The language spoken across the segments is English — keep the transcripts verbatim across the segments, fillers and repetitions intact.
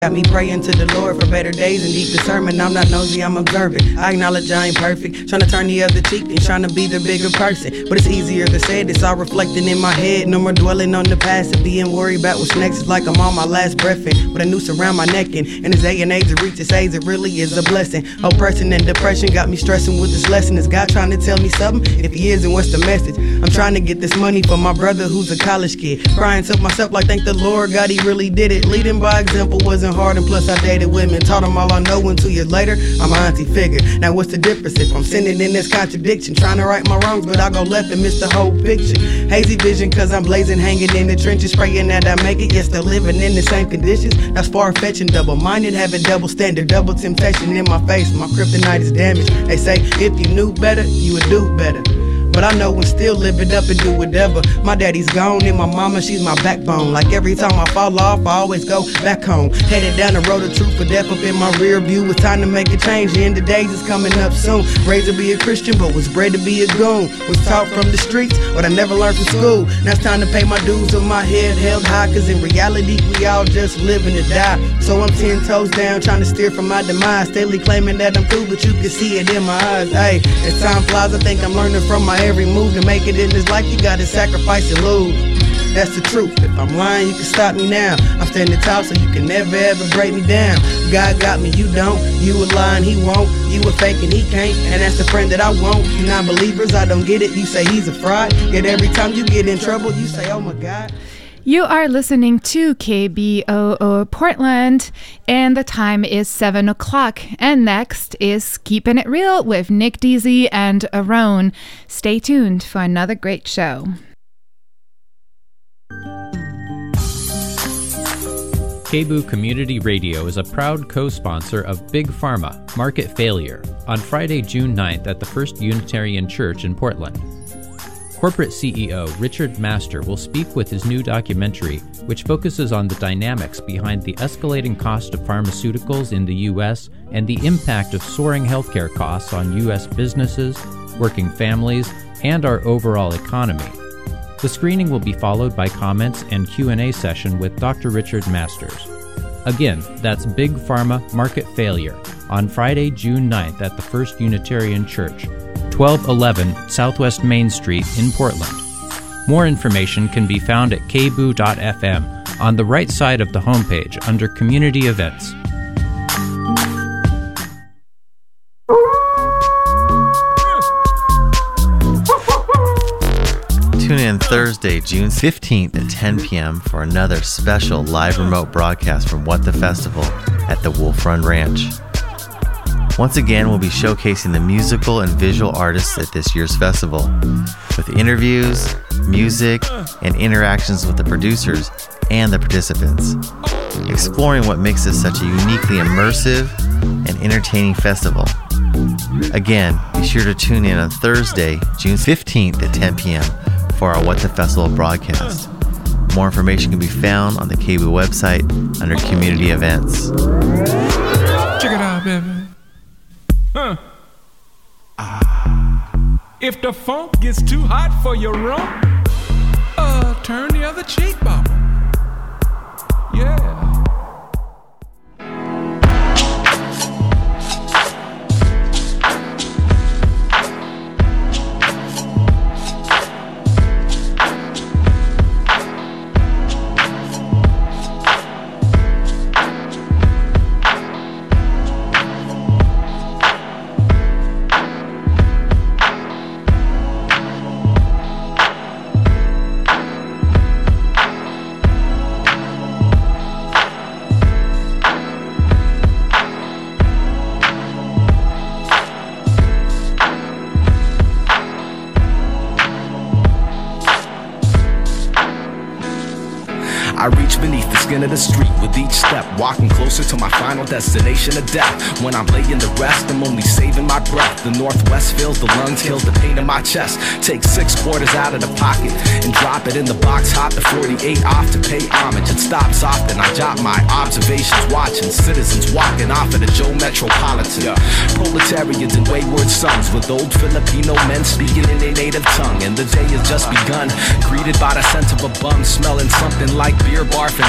Got me praying to the Lord for better days and deep discernment. I'm not nosy, I'm observant. I acknowledge I ain't perfect. Trying to turn the other cheek and trying to be the bigger person. But it's easier to say it, it's all reflecting in my head. No more dwelling on the past and being worried about what's next. It's like I'm on my last breath in, with a noose around my neck. And in this day and age to reach this age, it really is a blessing. Oppression and depression got me stressing with this lesson. Is God trying to tell me something? If he is, then what's the message? I'm trying to get this money for my brother who's a college kid. Crying to myself like, thank the Lord, God, he really did it. Leading by example wasn't hard, and plus I dated women, taught them all I know, and two years later I'm an auntie figure. Now what's the difference if I'm sinning in this contradiction, trying to right my wrongs but I go left and miss the whole picture? Hazy vision cause I'm blazing, hanging in the trenches, praying that I make it, yet still living in the same conditions. That's far-fetching, double-minded, having double standard, double temptation in my face. My kryptonite is damaged. They say if you knew better you would do better, but I know and still live it up and do whatever. My daddy's gone and my mama, she's my backbone. Like every time I fall off, I always go back home. Headed down the road of truth for death up in my rear view. It's time to make a change, the end of days is coming up soon. Raised to be a Christian, but was bred to be a goon. Was taught from the streets, what I never learned from school. Now it's time to pay my dues with my head held high, cause in reality, we all just living to die. So I'm ten toes down, trying to steer from my demise. Steadily claiming that I'm cool, but you can see it in my eyes. Hey, as time flies, I think I'm learning from my every move. To make it in this life, you gotta sacrifice and lose. That's the truth. If I'm lying, you can stop me now. I'm standing tall, so you can never ever break me down. God got me, you don't. You a lying, he won't. You a faking, he can't. And that's the friend that I want. You non-believers, I don't get it. You say he's a fraud. Yet every time you get in trouble, you say, oh my God. You are listening to K B O O Portland, and the time is seven o'clock. And next is Keeping It Real with Nick Deasy and Aaron. Stay tuned for another great show. K B O O Community Radio is a proud co-sponsor of Big Pharma, Market Failure, on Friday, June ninth at the First Unitarian Church in Portland. Corporate C E O Richard Master will speak with his new documentary, which focuses on the dynamics behind the escalating cost of pharmaceuticals in the U S and the impact of soaring healthcare costs on U S businesses, working families, and our overall economy. The screening will be followed by comments and Q and A session with Doctor Richard Masters. Again, that's Big Pharma Market Failure on Friday, June ninth at the First Unitarian Church, twelve eleven Southwest Main Street in Portland. More information can be found at k b o o dot f m on the right side of the homepage under Community Events. Tune in Thursday, June fifteenth at ten p.m. for another special live remote broadcast from What the Festival at the Wolf Run Ranch. Once again, we'll be showcasing the musical and visual artists at this year's festival, with interviews, music, and interactions with the producers and the participants, exploring what makes this such a uniquely immersive and entertaining festival. Again, be sure to tune in on Thursday, June fifteenth at ten p.m. for our What the Festival broadcast. More information can be found on the K B O O website under Community Events. Check it out, baby. Huh. Ah. If the funk gets too hot for your rump, uh, turn the other cheek, mama. Yeah. I reach beneath the skin of the street with each step, walking closer to my final destination of death. When I'm laying to rest, I'm only saving my breath. The northwest fills the lungs, kills the pain in my chest. Take six quarters out of the pocket and drop it in the box. Hop the forty-eight off to pay homage. It stops often. I jot my observations, watching citizens walking off at the Joe Metropolitan. Yeah. Proletarians and wayward sons with old Filipino men speaking in their native tongue. And the day has just begun, greeted by the scent of a bum, smelling something like beer, barf, and dung.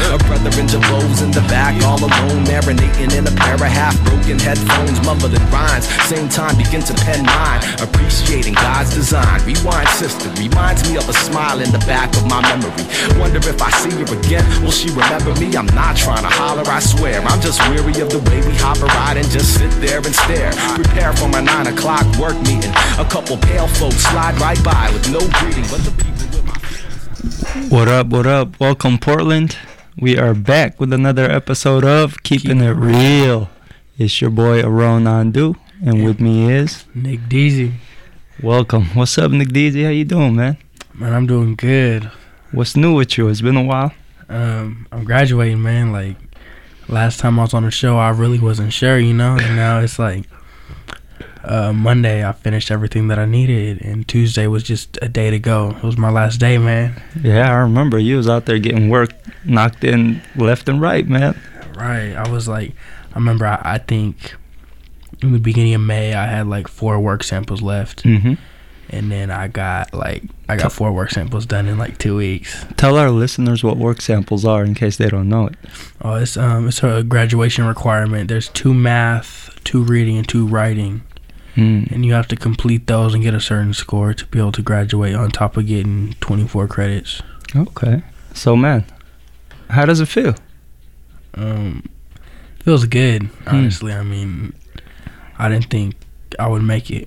A brother in Jabos in the back, all alone, marinating in a pair of half-broken headphones, mumbling rhymes. Same time, begin to pen mine, appreciating God's design. Rewind, sister, reminds me of a smile in the back of my memory. Wonder if I see her again, will she remember me? I'm not trying to holler, I swear. I'm just weary of the way we hop a ride and just sit there and stare. Prepare for my nine o'clock work meeting. A couple pale folks slide right by with no greeting, but the people with my... What up, what up? Welcome, Portland. We are back with another episode of Keeping Keep It Real. It's your boy, Aaron Andu, and yeah. with me is... Nick Deasy. Welcome. What's up, Nick Deasy? How you doing, man? Man, I'm doing good. What's new with you? It's been a while. Um, I'm graduating, man. Like, last time I was on the show, I really wasn't sure, you know? And now it's like... Uh, Monday, I finished everything that I needed, and Tuesday was just a day to go. It was my last day, man. Yeah, I remember you was out there getting work knocked in left and right, man. Right. I was like, I remember, I, I think in the beginning of May, I had like four work samples left, mm-hmm. and then I got like I got four work samples done in like two weeks. Tell our listeners what work samples are in case they don't know it. Oh, it's um, it's a graduation requirement. There's two math, two reading, and two writing. Mm. And you have to complete those and get a certain score to be able to graduate on top of getting twenty-four credits. Okay. So, man, how does it feel? Um, feels good, honestly. Mm. I mean, I didn't think I would make it.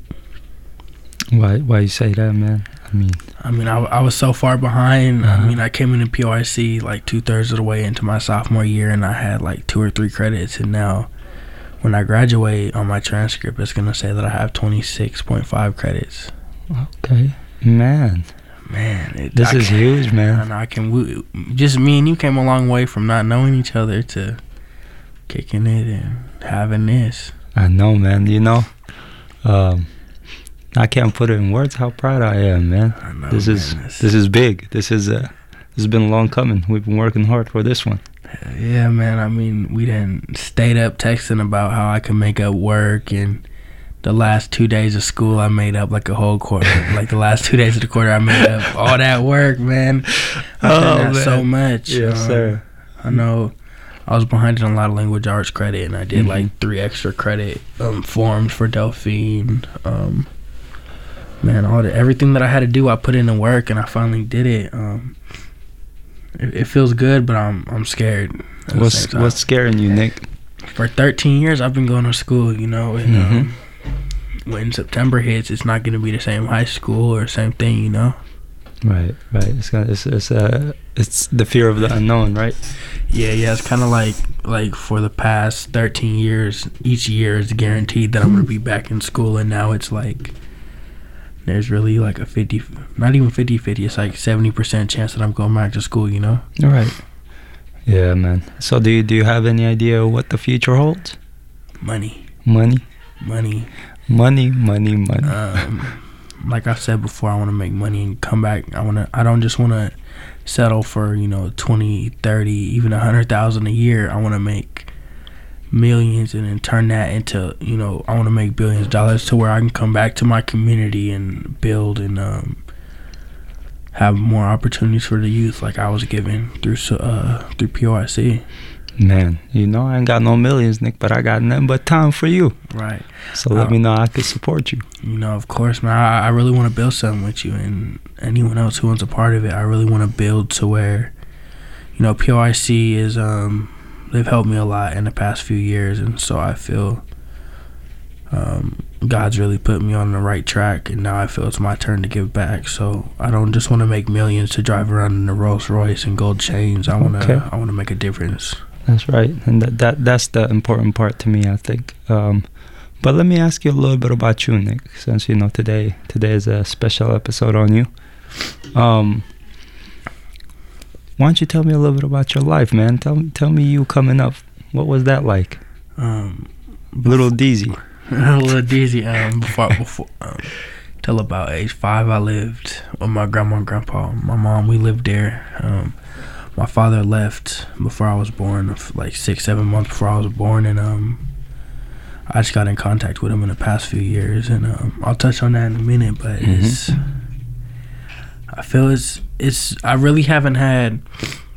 Why Why you say that, man? I mean, I mean, I, I was so far behind. Uh-huh. I mean, I came into P O I C like two-thirds of the way into my sophomore year, and I had like two or three credits, and now... when I graduate, on my transcript, it's going to say that I have twenty-six point five credits. Okay. Man. Man. It, this I is can, huge, man. And I can, we, just me and you came a long way from not knowing each other to kicking it and having this. I know, man. You know, um, I can't put it in words how proud I am, man. I know, this man, is this, this is big. This is uh, this has been a long coming. We've been working hard for this one. Yeah, man. I mean, we done stayed up texting about how I could make up work, and the last two days of school, I made up like a whole quarter. Like the last two days of the quarter, I made up all that work, man. I oh, done that man. so much. Yes, um, sir. I know I was behind in a lot of language arts credit, and I did mm-hmm. like three extra credit um, forms for Delphine. Um, man, all the everything that I had to do, I put in the work, and I finally did it. Um, It, it feels good, but I'm I'm scared. What's what's scaring you, Nick? For thirteen years, I've been going to school, you know, and mm-hmm. um, when September hits, it's not going to be the same high school or same thing, you know. Right, right. It's gonna, it's it's uh it's the fear of the unknown, right? Yeah, yeah. It's kind of like like for the past thirteen years, each year is guaranteed that I'm going to be back in school, and now it's like. There's really like a fifty, not even fifty-fifty, it's like seventy percent chance that I'm going back to school, you know? All right. Yeah, man. So do you, do you have any idea what the future holds? Money. Money? Money. Money, money, money. Um, like I said before, I want to make money and come back. I want to. I don't just want to settle for, you know, twenty, thirty, even one hundred thousand a year. I want to make millions and then turn that into, you know, I want to make billions of dollars to where I can come back to my community and build and um, have more opportunities for the youth like I was given through uh, through P O I C. Man, you know, I ain't got no millions, Nick, but I got nothing but time for you. Right. So let uh, me know I can support you. You know, of course, man. I, I really want to build something with you and anyone else who wants a part of it. I really want to build to where, you know, P O I C is... um. They've helped me a lot in the past few years, and so I feel um, God's really put me on the right track, and now I feel it's my turn to give back. So I don't just want to make millions to drive around in a Rolls Royce and gold chains. I want to okay. I want to make a difference. That's right, and that, that that's the important part to me, I think. Um, but let me ask you a little bit about you, Nick, since you know today today is a special episode on you. Um, Why don't you tell me a little bit about your life, man? Tell me, tell me you coming up. What was that like? Um, little Deasy. little Deasy. Um, before, before, um, till about age five, I lived with my grandma and grandpa. My mom, we lived there. Um, my father left before I was born, like six, seven months before I was born, and um, I just got in contact with him in the past few years, and um, I'll touch on that in a minute. But mm-hmm. it's, I feel it's, it's. I really haven't had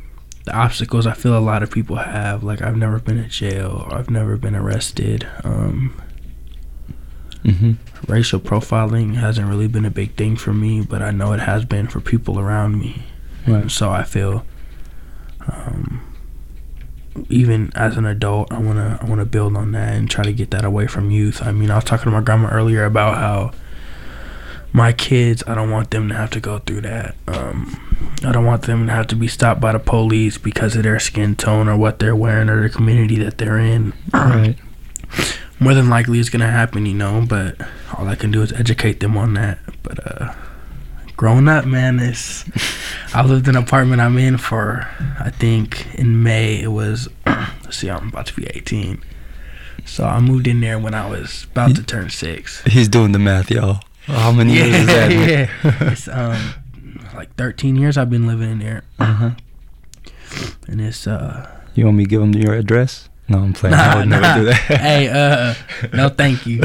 the obstacles I feel a lot of people have. Like, I've never been in jail, or I've never been arrested. Um, mm-hmm. Racial profiling hasn't really been a big thing for me, but I know it has been for people around me. Right. And so I feel, um, even as an adult, I wanna I wanna build on that and try to get that away from youth. I mean, I was talking to my grandma earlier about how my kids, I don't want them to have to go through that. Um, I don't want them to have to be stopped by the police because of their skin tone or what they're wearing or the community that they're in. Right. More than likely it's gonna happen, you know, but all I can do is educate them on that. But uh growing up, man, it's I lived in an apartment I'm in for, I think in May it was let's see, I'm about to be eighteen. So I moved in there when I was about to turn six. He's doing the math, y'all. How many yeah, years is that? Yeah. It's um like thirteen years I've been living in there. Uh-huh. And it's uh You want me to give him your address? No, I'm playing. Nah, I would nah. never do that. Hey, uh, no, thank you.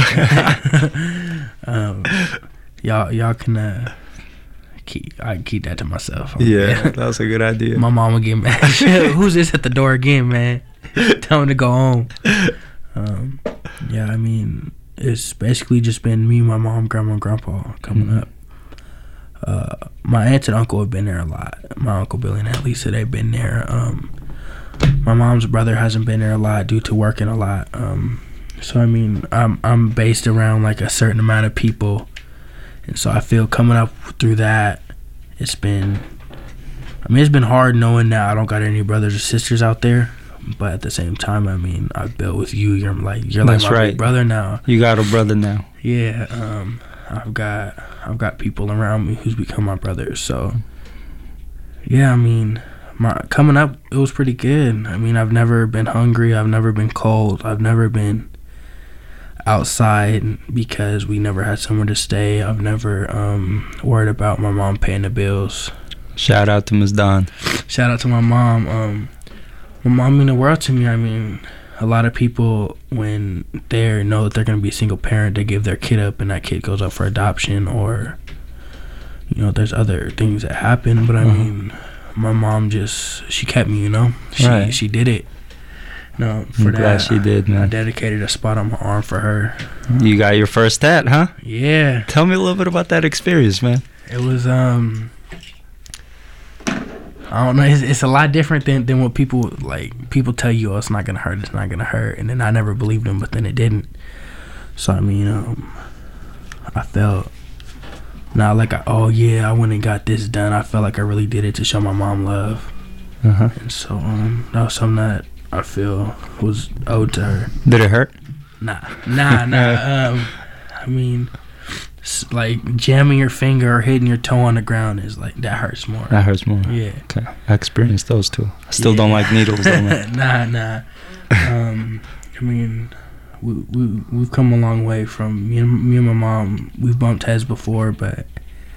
um, y'all, y'all can uh, keep. I can keep that to myself. Yeah, that was a good idea. My mama get mad. Who's this at the door again, man? Tell him to go home. Um, yeah, I mean, it's basically just been me, my mom, grandma, and grandpa coming Mm-hmm. up. Uh, my aunt and uncle have been there a lot. My uncle Billy and Aunt Lisa, they've been there. Um, my mom's brother hasn't been there a lot due to working a lot. Um, so I mean, I'm I'm based around like a certain amount of people, and so I feel coming up through that, it's been. I mean, it's been hard knowing that I don't got any brothers or sisters out there, but at the same time, I mean, I built with you. You're like you're like That's my right. big brother now. You got a brother now. Yeah, um, I've got I've got people around me who's become my brothers. So yeah, I mean, my coming up, it was pretty good. I mean, I've never been hungry. I've never been cold. I've never been outside because we never had somewhere to stay. I've never um, worried about my mom paying the bills. Shout out to Miss Dawn. Shout out to my mom. Um, my mom mean the world to me. I mean, a lot of people, when they know that they're going to be a single parent, they give their kid up and that kid goes up for adoption, or, you know, there's other things that happen. But I Uh-huh. mean, my mom just, she kept me, you know. She Right. she did it. No, for I'm that, glad she did, man. I dedicated a spot on my arm for her. You got your first tat, huh? Yeah. Tell me a little bit about that experience, man. It was, um, I don't know, it's, it's a lot different than, than what people, like, people tell you, oh, it's not going to hurt, it's not going to hurt. And then I never believed them, but then it didn't. So, I mean, um, I felt, not like, I, oh, yeah, I went and got this done. I felt like I really did it to show my mom love. Uh-huh. And so, um, that was something that I feel was owed to her. Did it hurt? Nah, nah, nah. um, I mean, s- like jamming your finger or hitting your toe on the ground is like, that hurts more. That hurts more. Yeah. Okay. I experienced those too. I still Yeah. don't like needles though, man. nah, nah. Um, I mean, we we we've come a long way from me and me and my mom. We've bumped heads before, but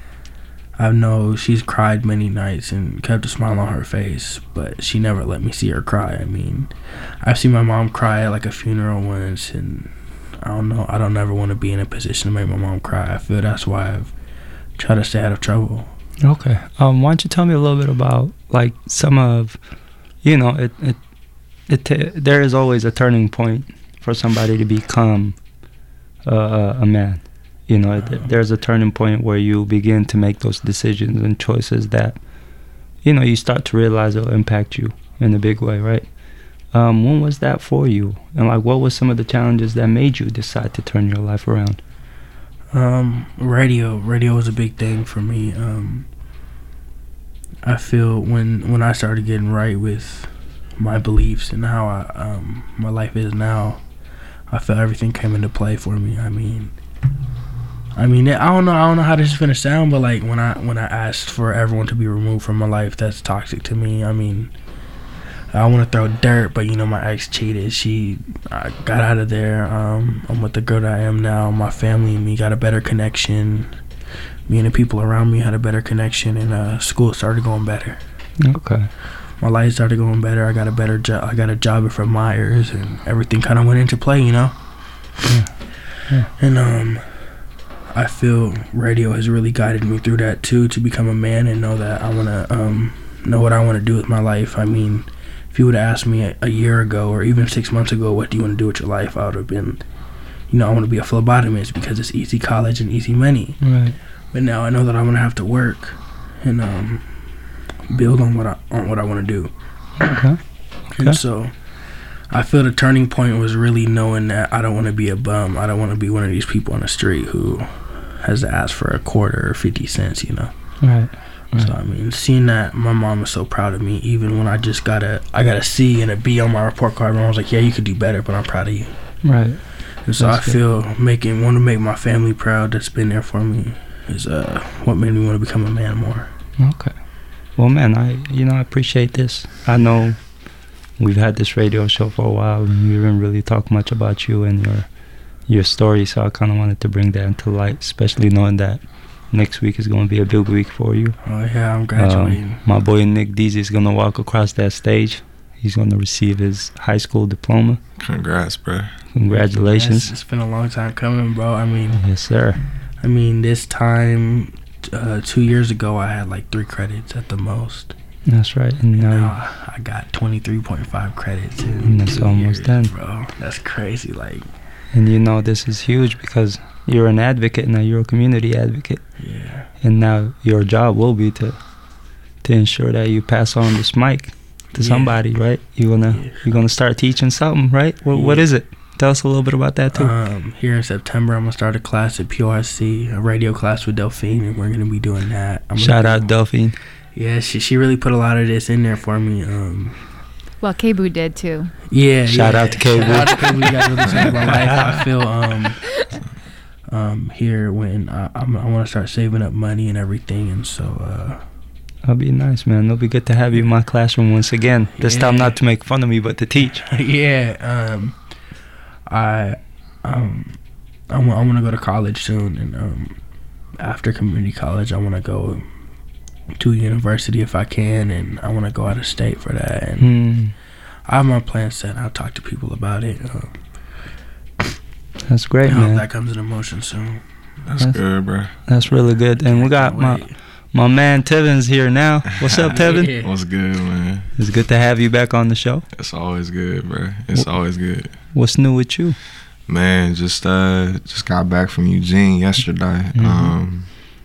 I know she's cried many nights and kept a smile on her face, but she never let me see her cry. I mean, I've seen my mom cry at like a funeral once, and I don't know. I don't ever want to be in a position to make my mom cry. I feel that's why I've tried to stay out of trouble. Okay. Um, why don't you tell me a little bit about like some of, you know, it it it t- there is always a turning point for somebody to become uh, a man. You know, it, there's a turning point where you begin to make those decisions and choices that, you know, you start to realize it'll impact you in a big way, right? Um, when was that for you? And like, what were some of the challenges that made you decide to turn your life around? Um, radio, radio was a big thing for me. Um, I feel when when I started getting right with my beliefs and how I, um, my life is now, I feel everything came into play for me. I mean, I mean, I don't know, I don't know how this is gonna sound, but like when I when I asked for everyone to be removed from my life that's toxic to me, I mean, I want to throw dirt, but you know, my ex cheated. She I got out of there. Um, I'm with the girl that I am now. My family and me got a better connection. Me and the people around me had a better connection, and uh, school started going better. Okay. My life started going better. I got a better job. I got a job at Fred Meyers, and everything kind of went into play, you know. Yeah. Yeah. And um, I feel radio has really guided me through that too, to become a man and know that I want to um know what I want to do with my life. I mean, if you would have asked me a, a year ago or even six months ago, what do you want to do with your life, I would have been, you know, I want to be a phlebotomist because it's easy college and easy money. Right. But now I know that I'm gonna have to work and um, build on what I on what I want to do. Okay. Okay. And so I feel the turning point was really knowing that I don't want to be a bum. I don't want to be one of these people on the street who has to ask for a quarter or fifty cents, you know. Right. Right. So I mean, seeing that my mom was so proud of me, even when I just got a I got a C and a B on my report card, my mom was like, "Yeah, you could do better, but I'm proud of you." Right. And so That's I feel good. making want to make my family proud that's been there for me is uh what made me want to become a man more. Okay. Well, man, I you know I appreciate this. I know we've had this radio show for a while, and we didn't really talk much about you and your your story, so I kind of wanted to bring that into light, especially knowing that next week is going to be a big week for you. Oh yeah, I'm graduating. Um, my boy Nick Deasy is going to walk across that stage. He's going to receive his high school diploma. Congrats, bro. Congratulations. Yes, it's been a long time coming, bro. I mean, yes, sir. I mean, this time, uh, two years ago, I had like three credits at the most. That's right. And And now, now I got twenty-three point five credits in And that's two almost years, done. bro. That's crazy. Like, and you know this is huge because you're an advocate now. You're a community advocate, yeah, and now your job will be to to ensure that you pass on this mic to Yeah. somebody, right? You're gonna Yeah. you're gonna start teaching something, right? What what Yeah. is it? Tell us a little bit about that too. Um, here in September, I'm gonna start a class at P O R C, a radio class with Delphine, and we're gonna be doing that. I'm Shout gonna, out Delphine. Yeah, she she really put a lot of this in there for me. Um, Well, K-Boo did too. yeah, Shout yeah. out to K-Boo. Shout out to K-Boo. You guys really changed my life. I feel um um here when I I'm, I want to start saving up money and everything, and so uh. That'll be nice, man. It'll be good to have you in my classroom once again. This Yeah. time not to make fun of me, but to teach. yeah, um, I, um, I want, I want to go to college soon, and um, after community college, I want to go to university if I can, and I want to go out of state for that. And Mm, I have my plan set. I'll talk to people about it. Um, that's great, I hope man. that comes in motion soon. That's That's- good, bro. That's really good. And we got Can't my wait. my man Tevin's here now. What's up, Tevin? Yeah. What's good, man? It's good to have you back on the show. It's always good, bro. It's Wh- always good. What's new with you? Man, just uh just got back from Eugene yesterday. Mhm. Um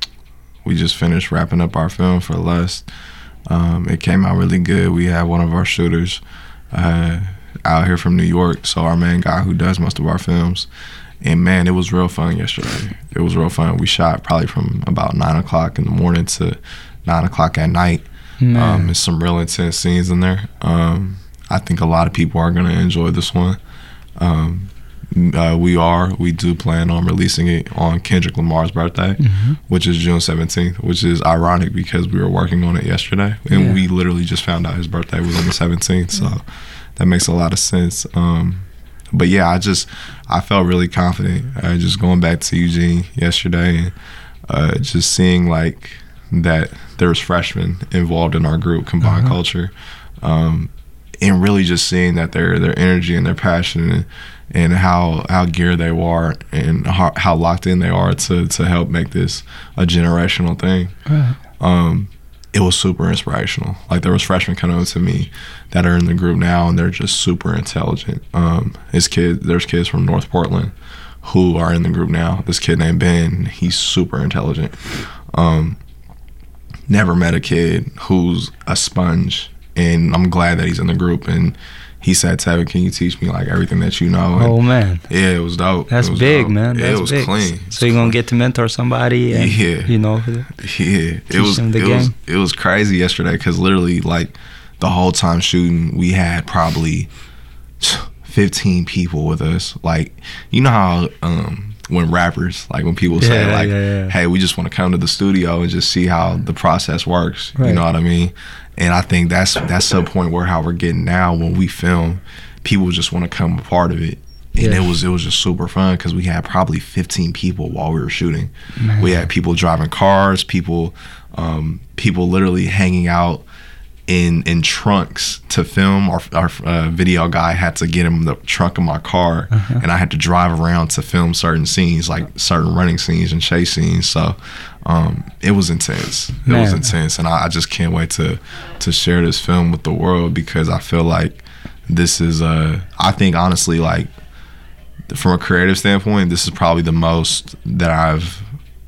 we just finished wrapping up our film for Lust. Um it came out really good. We had one of our shooters uh out here from New York, so our main guy who does most of our films. And man, it was real fun yesterday. It was real fun. We shot probably from about nine o'clock in the morning to nine o'clock at night. Man. Um, there's some real intense scenes in there. Um, I think a lot of people are gonna enjoy this one. Um, uh, we are, we do plan on releasing it on Kendrick Lamar's birthday, Mhm. which is June seventeenth, which is ironic because we were working on it yesterday, and Yeah. we literally just found out his birthday was on the seventeenth. So that makes a lot of sense. Um, but yeah, I just I felt really confident. Uh, just going back to Eugene yesterday, and uh, just seeing like that there's freshmen involved in our group, Combined Uh-huh. Culture, um, and really just seeing that their their energy and their passion and, and how how geared they are and how, how locked in they are to to help make this a generational thing. Right. Um, it was super inspirational. Like there was freshmen coming up to me that are in the group now, and they're just super intelligent. Um, his kid, there's kids from North Portland who are in the group now. This kid named Ben, he's super intelligent. Um, never met a kid who's a sponge, and I'm glad that he's in the group. And he said, "Tevin, can you teach me like everything that you know?" And Oh man, yeah, it was dope. that's It was big, dope. man. Yeah, That's it was big. clean. So you're gonna get to mentor somebody, and Yeah. you know, Yeah, it Teach was them it the was game. it was crazy yesterday because literally like the whole time shooting we had probably fifteen people with us. Like you know how um, when rappers like when people say Yeah, like, yeah, yeah. "Hey, we just want to come to the studio and just see how the process works." You Right. know what I mean? And I think that's that's the point where how we're getting now when we film, people just want to come a part of it. And Yeah. it was it was just super fun because we had probably fifteen people while we were shooting. Man. We had people driving cars, people um, people literally hanging out in in trunks to film. Our, our uh, video guy had to get him the trunk of my car, uh-huh. and I had to drive around to film certain scenes, like certain running scenes and chase scenes. So um, it was intense. It Man. was intense, and I, I just can't wait to to share this film with the world, because I feel like this is, uh, I think honestly, like from a creative standpoint, this is probably the most that I've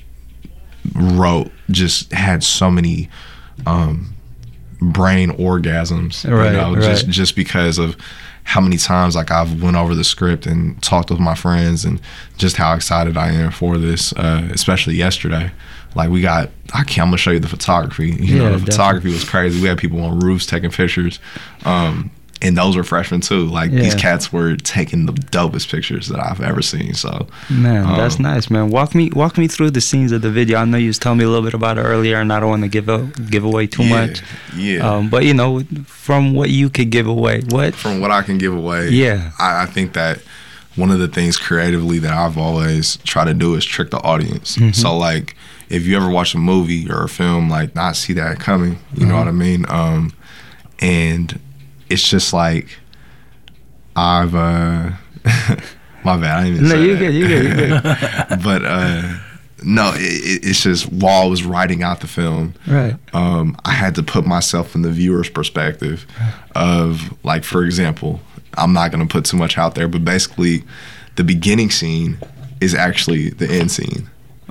wrote. Just had so many um, brain orgasms, right, you know, right. just just because of how many times like I've went over the script and talked with my friends, and just how excited I am for this, uh, especially yesterday. Like we got, I can't, I'm gonna show you the photography. You yeah, know, the definitely. photography was crazy. We had people on roofs taking pictures, um, and those were freshmen too. Like yeah. these cats were taking the dopest pictures that I've ever seen. So man, um, that's nice, man. Walk me, walk me through the scenes of the video. I know you was telling me a little bit about it earlier, and I don't want to give a, give away too yeah, much. Yeah. Um, but you know, from what you could give away, what? From what I can give away. Yeah. I, I think that one of the things creatively that I've always tried to do is trick the audience. Mm-hmm. So like, if you ever watch a movie or a film, like not see that coming, you mm-hmm. know what I mean? Um, and it's just like, I've, uh, my bad, I didn't even no, say you that. good, you good, you good. But, uh, no, it, it's just while I was writing out the film, right. um, I had to put myself in the viewer's perspective of, like, for example, I'm not going to put too much out there, but basically the beginning scene is actually the end scene.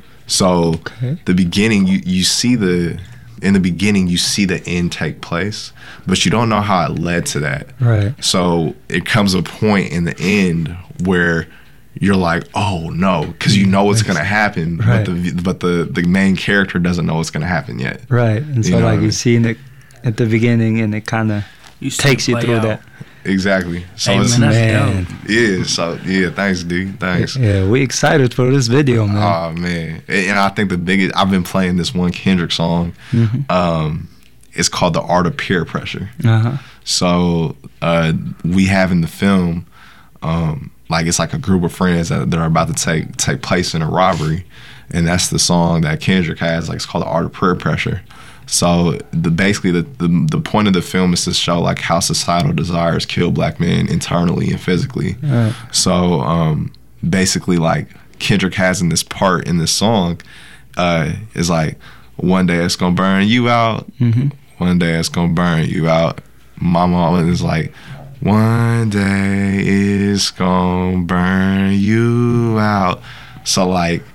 So okay. the beginning, you, you see the, in the beginning, you see the end take place, but you don't know how it led to that. Right. So it comes a point in the end where you're like, oh no, because you know what's going to happen, right. but the but the, the main character doesn't know what's going to happen yet. Right. And so you know like you've seen it at the beginning, and it kind of takes you through out. that. Exactly. So hey, it's, man, that's man. Yeah, so yeah, thanks, D. Thanks. Yeah, we excited for this video, man. Oh man. And I think the biggest, I've been playing this one Kendrick song. Mm-hmm. Um, it's called The Art of Peer Pressure. Uh-huh. So uh, we have in the film, um, like it's like a group of friends that, that are about to take take place in a robbery, and that's the song that Kendrick has. Like it's called The Art of Peer Pressure. So the basically the, the the point of the film is to show like how societal desires kill black men internally and physically. Right. So um, basically, like Kendrick has in this part in this song, uh, is like, one day it's gonna burn you out. Mm-hmm. One day it's gonna burn you out. My mama is like, one day it's gonna burn you out. So like,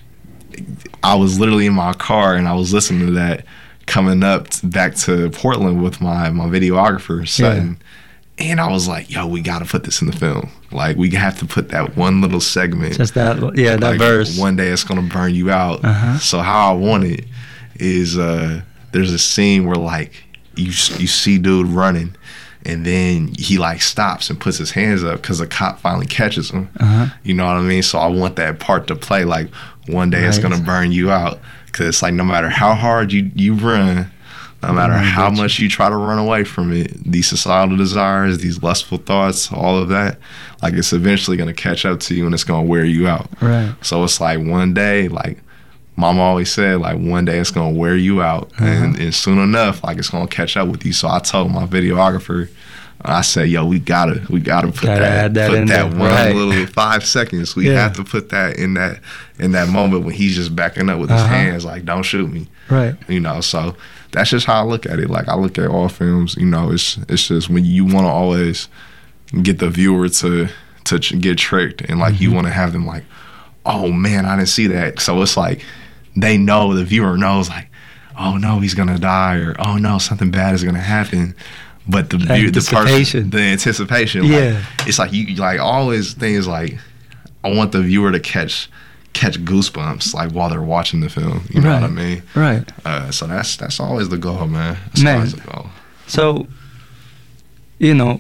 I was literally in my car and I was listening to that coming up t- back to Portland with my, my videographer, Sutton. Yeah. And I was like, yo, we got to put this in the film. Like, we have to put that one little segment. Just that, yeah, that like, verse. One day it's going to burn you out. Uh-huh. So how I want it is uh, there's a scene where, like, you you see dude running, and then he, like, stops and puts his hands up because a cop finally catches him. Uh-huh. You know what I mean? So I want that part to play, like, one day right. it's going to burn you out. Because it's like no matter how hard you, you run, no matter how much you try to run away from it, these societal desires, these lustful thoughts, all of that, like it's eventually going to catch up to you and it's going to wear you out. Right. So it's like one day, like Mama always said, like one day it's going to wear you out. Uh-huh. And, and soon enough, like it's going to catch up with you. So I told my videographer, I said, yo, we gotta, we gotta put gotta that, that put that there. one right. little five seconds. We yeah. have to put that in that, in that moment when he's just backing up with his uh-huh. hands, like, don't shoot me. Right. You know, so that's just how I look at it. Like I look at all films, you know, it's it's just when you want to always get the viewer to to ch- get tricked, and like mm-hmm. you want to have them like, oh man, I didn't see that. So it's like they know, the viewer knows, like, oh no, he's gonna die, or oh no, something bad is gonna happen. But the view, the person, the anticipation, yeah, like, it's like you like always things like I want the viewer to catch catch goosebumps like while they're watching the film. You know right. what I mean? Right. Uh, so that's that's always the goal, man. That's man. always the goal. So, you know,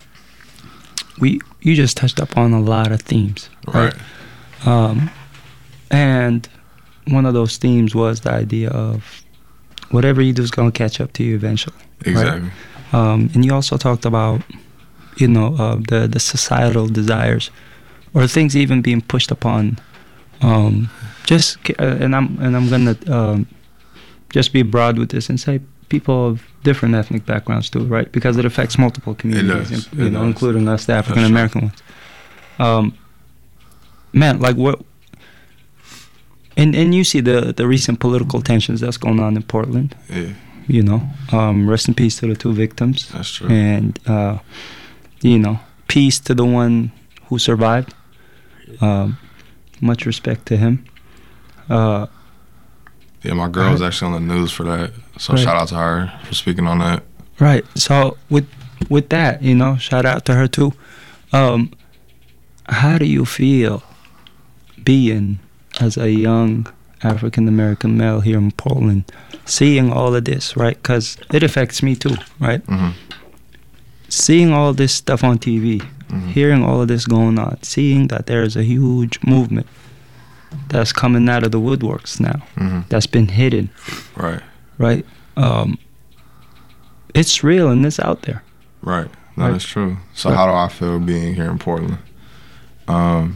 we you just touched upon a lot of themes, right? right? Um, and one of those themes was the idea of whatever you do is going to catch up to you eventually. Exactly. Right? Um, and you also talked about, you know, uh, the the societal desires, or things even being pushed upon. Um, just uh, and I'm and I'm gonna um, just be broad with this and say people of different ethnic backgrounds too, right? Because it affects multiple communities, It does. you It know, does. including us, the African American ones. Um, man, like what? And and you see the the recent political tensions that's going on in Portland. Yeah. You know, um, rest in peace to the two victims. That's true. And uh, you know, peace to the one who survived. Um, much respect to him. Uh, Yeah, my girl was actually on the news for that. So Right. shout out to her for speaking on that. Right. So with with that, you know, shout out to her too. Um, how do you feel being as a young African American male here in Portland, seeing all of this, right? Because it affects me too, right? Mm-hmm. Seeing all this stuff on T V, Mm-hmm. hearing all of this going on, seeing that there is a huge movement that's coming out of the woodworks now, Mm-hmm. that's been hidden, Right. right? Um, it's real and it's out there. Right. No, Right. that's true. So Right. how do I feel being here in Portland? Um,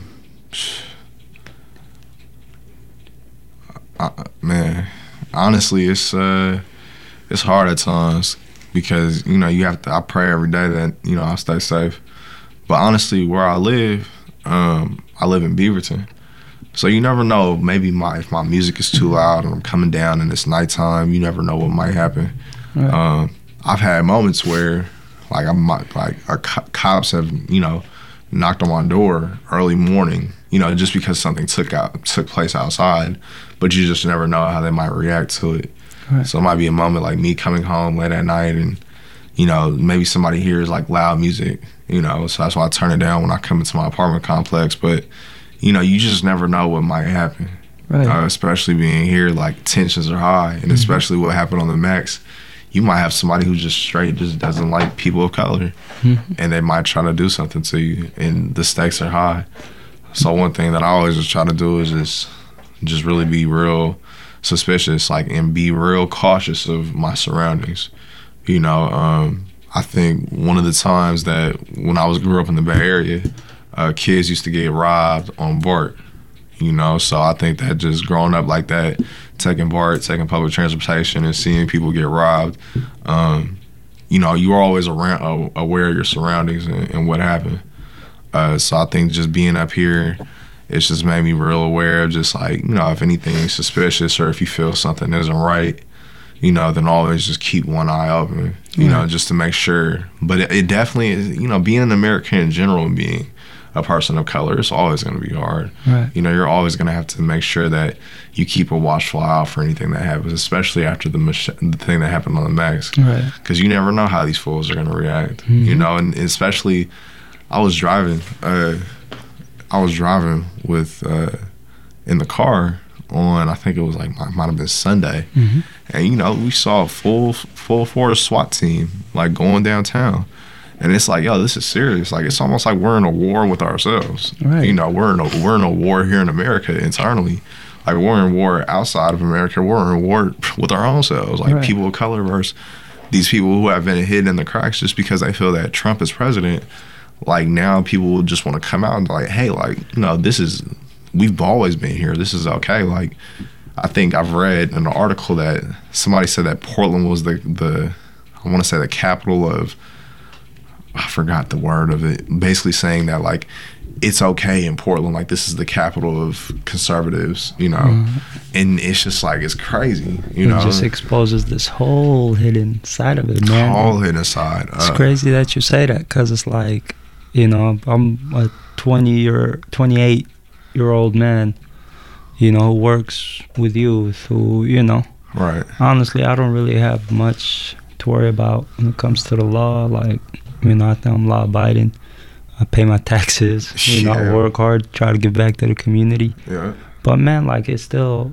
I, man, honestly, it's uh, it's hard at times because you know you have to. I pray every day that you know I stay safe. But honestly, where I live, um, I live in Beaverton, so you never know. Maybe my if my music is too loud and I'm coming down and it's nighttime, you never know what might happen. Right. Um, I've had moments where, like, I'm like, our co- cops have, you know, knocked on my door early morning, you know, just because something took out took place outside, but you just never know how they might react to it. Right. So it might be a moment like me coming home late at night, and you know, maybe somebody hears like loud music, you know, so that's why I turn it down when I come into my apartment complex. But you know, you just never know what might happen. Right. Uh, especially being here, like tensions are high, and Mm-hmm. especially what happened on the Max. You might have somebody who just straight just doesn't like people of color, Mm-hmm. and they might try to do something to you, and the stakes are high. So one thing that I always just try to do is just just really be real suspicious, like, and be real cautious of my surroundings. You know, um, I think one of the times that when I was grew up in the Bay Area, uh, kids used to get robbed on BART. You know, so I think that just growing up like that, taking BART, taking public transportation, and seeing people get robbed, um, you know, you are always around, uh, aware of your surroundings and, and what happened. Uh, so I think just being up here, it's just made me real aware of just like, you know, if anything's suspicious or if you feel something isn't right, you know, then always just keep one eye open, you know, just to make sure. But it, it definitely is, you know, being an American in general and being a person of color, it's always going to be hard. Right. You know, you're always going to have to make sure that you keep a watchful eye out for anything that happens, especially after the, mach- the thing that happened on the Max. Right. Because you never know how these fools are going to react, Mm-hmm. you know, and especially I was driving, uh, I was driving with, uh, in the car on, I think it was like, might, might have been Sunday. Mm-hmm. And, you know, we saw a full, full force SWAT team, like, going downtown. And it's like, yo, this is serious. Like, it's almost like we're in a war with ourselves. Right. You know, we're in a we're in a war here in America internally. Like, we're in war outside of America. We're in war with our own selves. Like, Right. people of color versus these people who have been hidden in the cracks just because they feel that Trump is president. Like, now people will just want to come out and be like, hey, like, you know, this is, we've always been here. This is okay. Like, I think I've read an article that somebody said that Portland was the, the I want to say the capital of, I forgot the word of it, basically saying that, like, it's okay in Portland, like, this is the capital of conservatives, you know, Mm-hmm. and it's just like, it's crazy, you It know, just exposes this whole hidden side of it, man. all hidden aside. It's Uh, crazy that you say that, because it's like, you know, I'm a twenty year, twenty-eight year old man, you know, who works with youth, who, you know, Right. honestly, I don't really have much to worry about when it comes to the law. Like, you know, I think I'm law abiding. I pay my taxes, you know, I Yeah. work hard, try to give back to the community. Yeah. But man, like, it's still,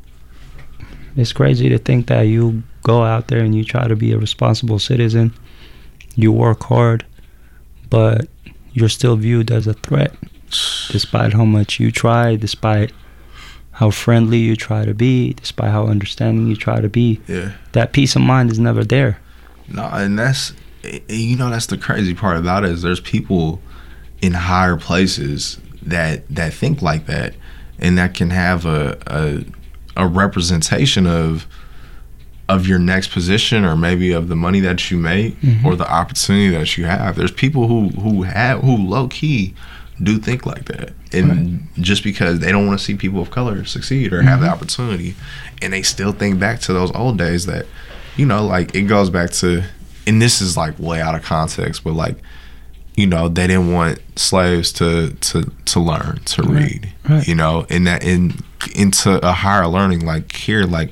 it's crazy to think that you go out there and you try to be a responsible citizen, you work hard, but you're still viewed as a threat, despite how much you try, despite how friendly you try to be, despite how understanding you try to be. Yeah. That peace of mind is never there. No, and that's, you know, that's the crazy part about it, is there's people in higher places that that think like that, and that can have a a, a representation of of your next position, or maybe of the money that you make, mm-hmm. or the opportunity that you have. There's people who who have who low key do think like that, and right. just because they don't want to see people of color succeed or mm-hmm. have the opportunity, and they still think back to those old days that, you know, like it goes back to, and this is like way out of context, but like, you know, they didn't want slaves to to to learn to right. read, right. you know, and that in into a higher learning, like here, like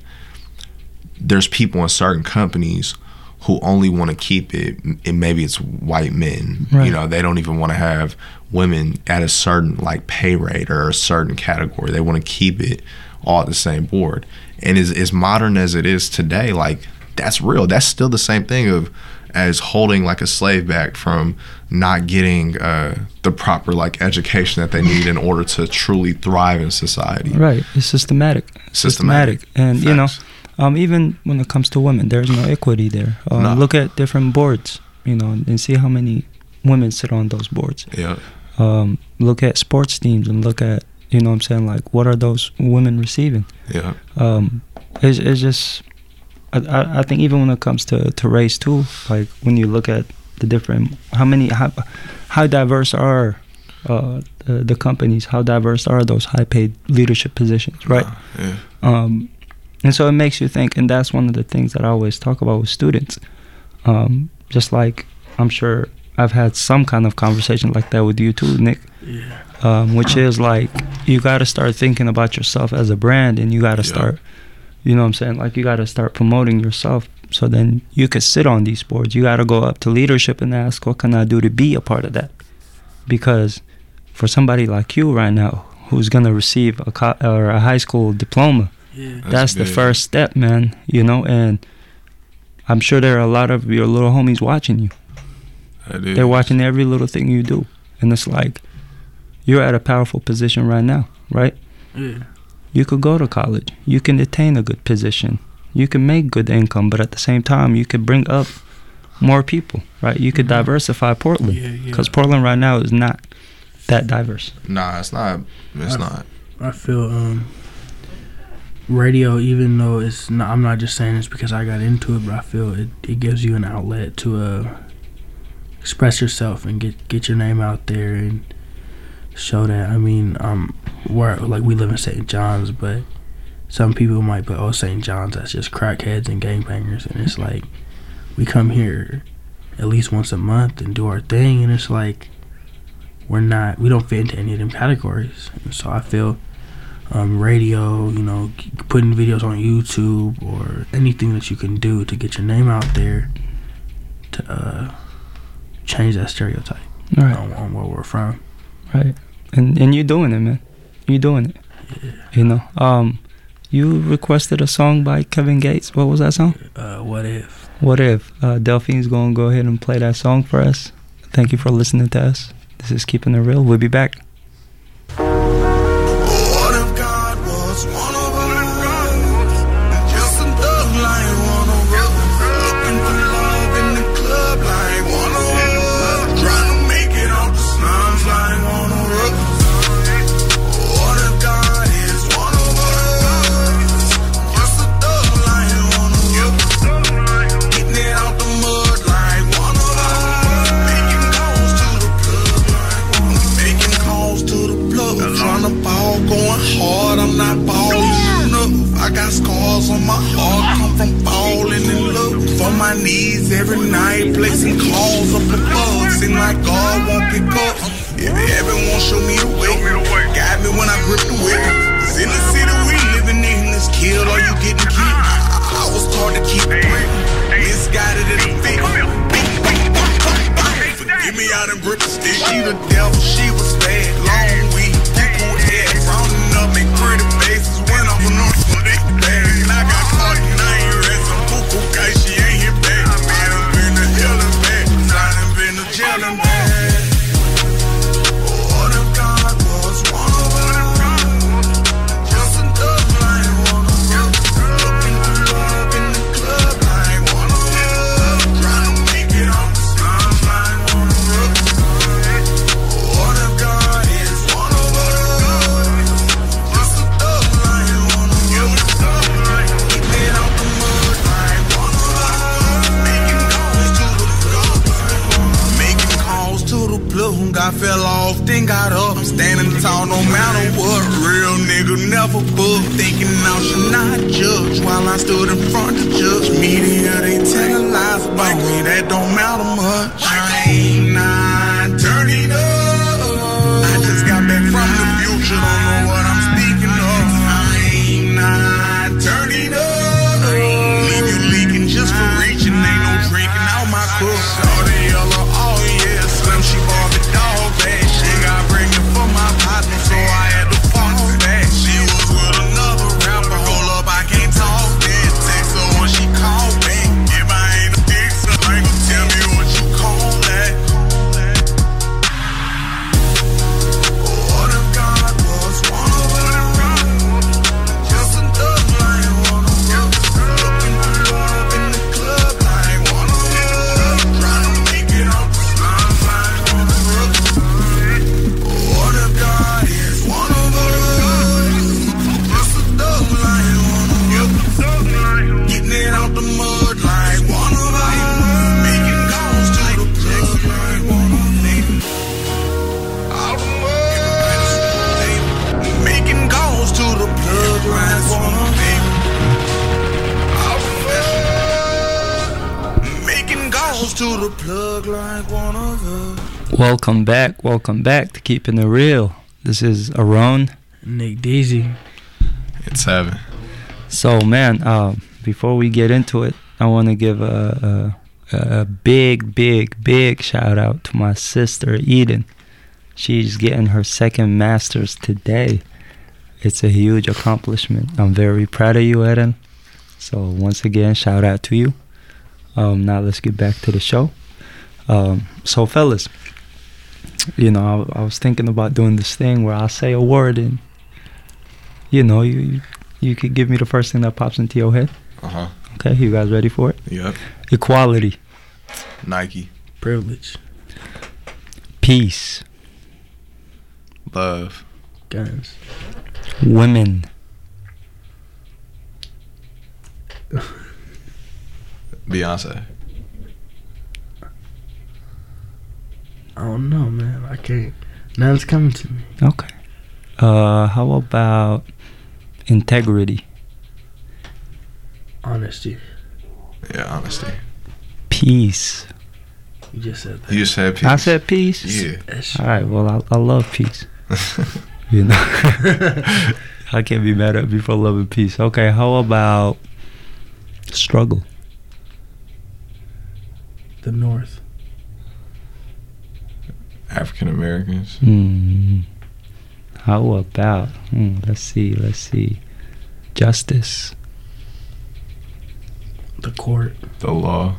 there's people in certain companies who only want to keep it, and maybe it's white men, right. you know, they don't even want to have women at a certain like pay rate or a certain category. They want to keep it all at the same board. And as, as modern as it is today, like that's real. That's still the same thing of as holding like a slave back from not getting uh, the proper like education that they need in order to truly thrive in society. Right. It's systematic. Systematic. systematic. And Facts. you know, um, even when it comes to women, there's no equity there. Um, no. Look at different boards, you know, and see how many women sit on those boards. Yeah. Um, look at sports teams and look at, you know what I'm saying, like what are those women receiving? Yeah. Um, it's, it's just, I, I think even when it comes to, to race too, like when you look at the different, how many, how, how diverse are uh, the, the companies, how diverse are those high paid leadership positions, right? Uh, yeah. Um, and so it makes you think, and that's one of the things that I always talk about with students. Um, just like I'm sure I've had some kind of conversation like that with you too, Nick. Yeah. Um, which is like, you got to start thinking about yourself as a brand, and you got to yeah. start, you know what I'm saying? Like you got to start promoting yourself, so then you could sit on these boards. You got to go up to leadership and ask, what can I do to be a part of that? Because for somebody like you right now, who's going to receive a co- or a high school diploma, yeah. that's, that's the first step, man, you know, and I'm sure there are a lot of your little homies watching you. They're watching every little thing you do. And it's like, you're at a powerful position right now, right? Yeah. You could go to college. You can attain a good position. You can make good income, but at the same time, you could bring up more people, right? You could mm-hmm. diversify Portland. Because yeah, yeah. Portland right now is not that diverse. Nah, it's not. It's I, not. I feel um, radio, even though it's not, I'm not just saying this because I got into it, but I feel it, it gives you an outlet to uh, express yourself and get, get your name out there and show that. I mean, um, where like we live in Saint John's, but some people might be, oh, Saint John's, that's just crackheads and gangbangers, and it's like we come here at least once a month and do our thing, and it's like we're not, we don't fit into any of them categories. And so I feel um, radio, you know, putting videos on YouTube or anything that you can do to get your name out there to uh, change that stereotype right. on, on where we're from. Right, and and you're doing it, man. You're doing it. Yeah. You know, um, you requested a song by Kevin Gates. What was that song? Uh, What If? What If? Uh, Delphine's gonna go ahead and play that song for us. Thank you for listening to us. This is Keeping It Real. We'll be back. What if God was one of us? Just a thug like one of us. Looking for love in the club like one of us. Trying to make it out the slums like one of us. What if God is one of us? Just a thug like one of us. Getting it out the mud like one of us. Making calls to the club like one of us. Making calls to the plug. Trying to ball, going hard. I'm not balling enough. I got scars on my heart. Come from falling in love. On my knees every night, placing calls up above. Seem like God won't pick up. If heaven won't show me the way, guide me when I grip the wheel. Cause in the city we living in, this kill or you getting killed. I, I was taught to keep it real, misguided in the feet. Forgive me, I done grip the stick. She the devil, she was bad. Long weed, cuckoo head, rounding up in pretty faces when I'm on the dick bag. And I got caught and I ain't read some cuckoo guy, she ain't hit back. Man, I've been to hell and back, I done been to jail and back. What if God was one of us? Just a thug like one of us. Looking for love in the club like one of us. Trying to make it out the slums like one of us. What if God is up, standing tall no matter what. Real nigga never book, thinking I should not judge. While I stood in front of judge, media they telling lies about me that don't matter much. I ain't not turning up. I just got back from the future, don't know what I'm speaking of. I ain't not turning up. Leave you leaking just for reaching, ain't no drinking out my cup. Shorty yellow, oh yeah, Slim, she bought the dog bag. She got pregnant for my partner, so I had to fall back. She was with another rapper, hold up, I can't talk that. Text her when she called back. If I ain't a fixer, ain't gon' tell me what you call that. What if God was one of us? Just a thug like one of us. Looking for love in the club like one of us. Trying to make it out the slums like one of us. What if God is one of us? Just a thug like one of us. Getting it out the mud like one of us. Making calls to the plug like one of us. Out the mud. Making calls to the plug like one of us. Out the mud. Making calls to the plug like one of us. Welcome back, welcome back to Keeping It Real. This is Aaron. Nick Deasy. It's seven. So, man, uh, before we get into it, I want to give a, a, a big, big, big shout out to my sister, Eden. She's getting her second master's today. It's a huge accomplishment. I'm very proud of you, Eden. So, once again, shout out to you. Um, now, let's get back to the show. Um, so, fellas, you know, I, I was thinking about doing this thing where I'll say a word and, you know, you, you you could give me the first thing that pops into your head. Uh-huh. Okay, you guys ready for it? Yep. Equality. Nike. Privilege. Peace. Love. Guns. Women. Beyonce. I don't know, man. I can't. Nothing's coming to me. Okay. Uh, how about integrity? Honesty. Yeah, honesty. Peace. You just said that. You said peace. I said peace? Yeah. All right, well, I, I love peace. You know? I can't be mad at people loving peace. Okay, how about struggle? The North. African Americans. Hmm. How about, hmm, let's see, let's see, justice? The court. The law.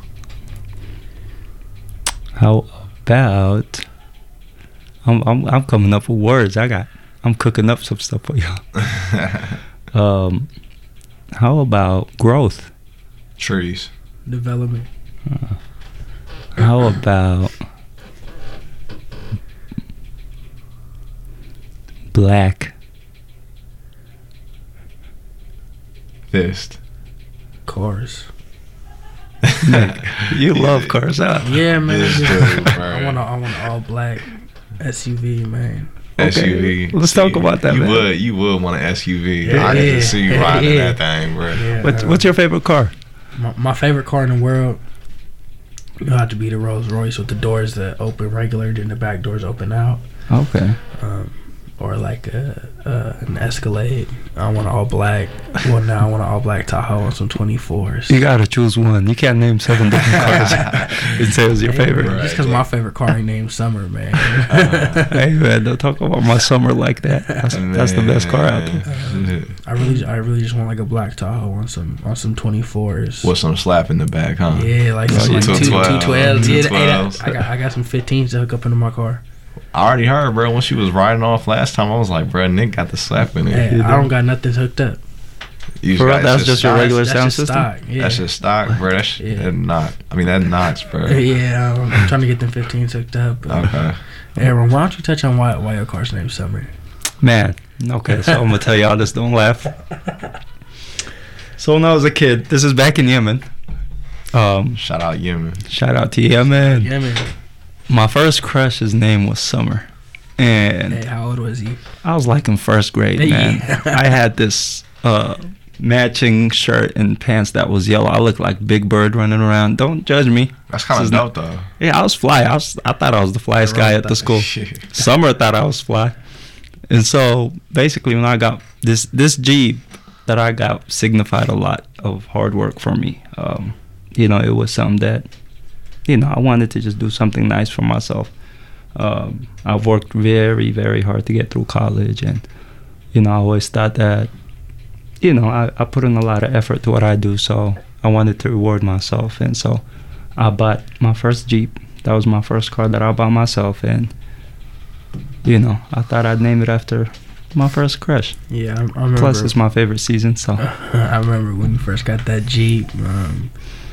How about, I'm I'm I'm coming up with words. I got, I'm cooking up some stuff for y'all. um, how about growth? Trees. Development. Uh, how about black? Fist. Cars. Nick, you love cars, huh? Yeah, man. This Just, dude, I bro. want a, I want an all black S U V, man. S U V. Let's talk about that, You man. would, you would want an S U V. Yeah, I can yeah, just see you yeah, riding yeah. that thing, bro. Yeah, What's uh, What's your favorite car? My, my favorite car in the world would have to be the Rolls Royce with the doors that open regular, then the back doors open out. Okay. Um, or like a, uh, an Escalade. I want an all black. Well, now I want an all black Tahoe and some twenty-fours. You gotta choose one. You can't name seven different cars and say it was your Hey, favorite. man, just because my favorite car ain't named Summer, man. Uh, hey man, don't talk about my summer like that. That's, that's the best car out there. Uh, I really, I really just want like a black Tahoe on some, on some twenty-fours. With some slap in the back, huh? Yeah, like Oh, some yeah. like two, two twelve. two twelves. Yeah, two hey, that- twelves. I got, I got some fifteens to hook up into my car. I already heard, bro. When she was riding off last time, I was like, bro, Nick got the slap in it. Hey, I don't got nothing hooked up. You For real, got- that's it's just your stock. regular That's sound just system? stock, yeah. That's just stock, bro. That's Yeah. that knock. I mean, that knocks, bro. Yeah, I'm, I'm trying to get them fifteens hooked up. But Okay. Aaron, why don't you touch on why why your car's named Summer? Man, okay, so I'm gonna tell y'all this. Don't laugh. So when I was a kid, this is back in Yemen. Um, Shout out Yemen. shout out to Yemen. Yeah, man. My first crush's name was Summer. And Hey, how old was he? I was like in first grade, man. Yeah. I had this uh, matching shirt and pants that was yellow. I looked like Big Bird running around. Don't judge me. That's kind of dope, though. Yeah, I was fly. I was. I thought I was the flyest guy at the school. Shit. Summer thought I was fly. And so basically, when I got this this Jeep that I got signified a lot of hard work for me. Um, you know, it was something that, you know, I wanted to just do something nice for myself. Um, I've worked very, very hard to get through college, and you know, I always thought that, you know, I, I put in a lot of effort to what I do, so I wanted to reward myself, and so I bought my first Jeep. That was my first car that I bought myself, and you know, I thought I'd name it after my first crush. Yeah, I, I remember. Plus, it's my favorite season, so. I remember when you first got that Jeep. Um,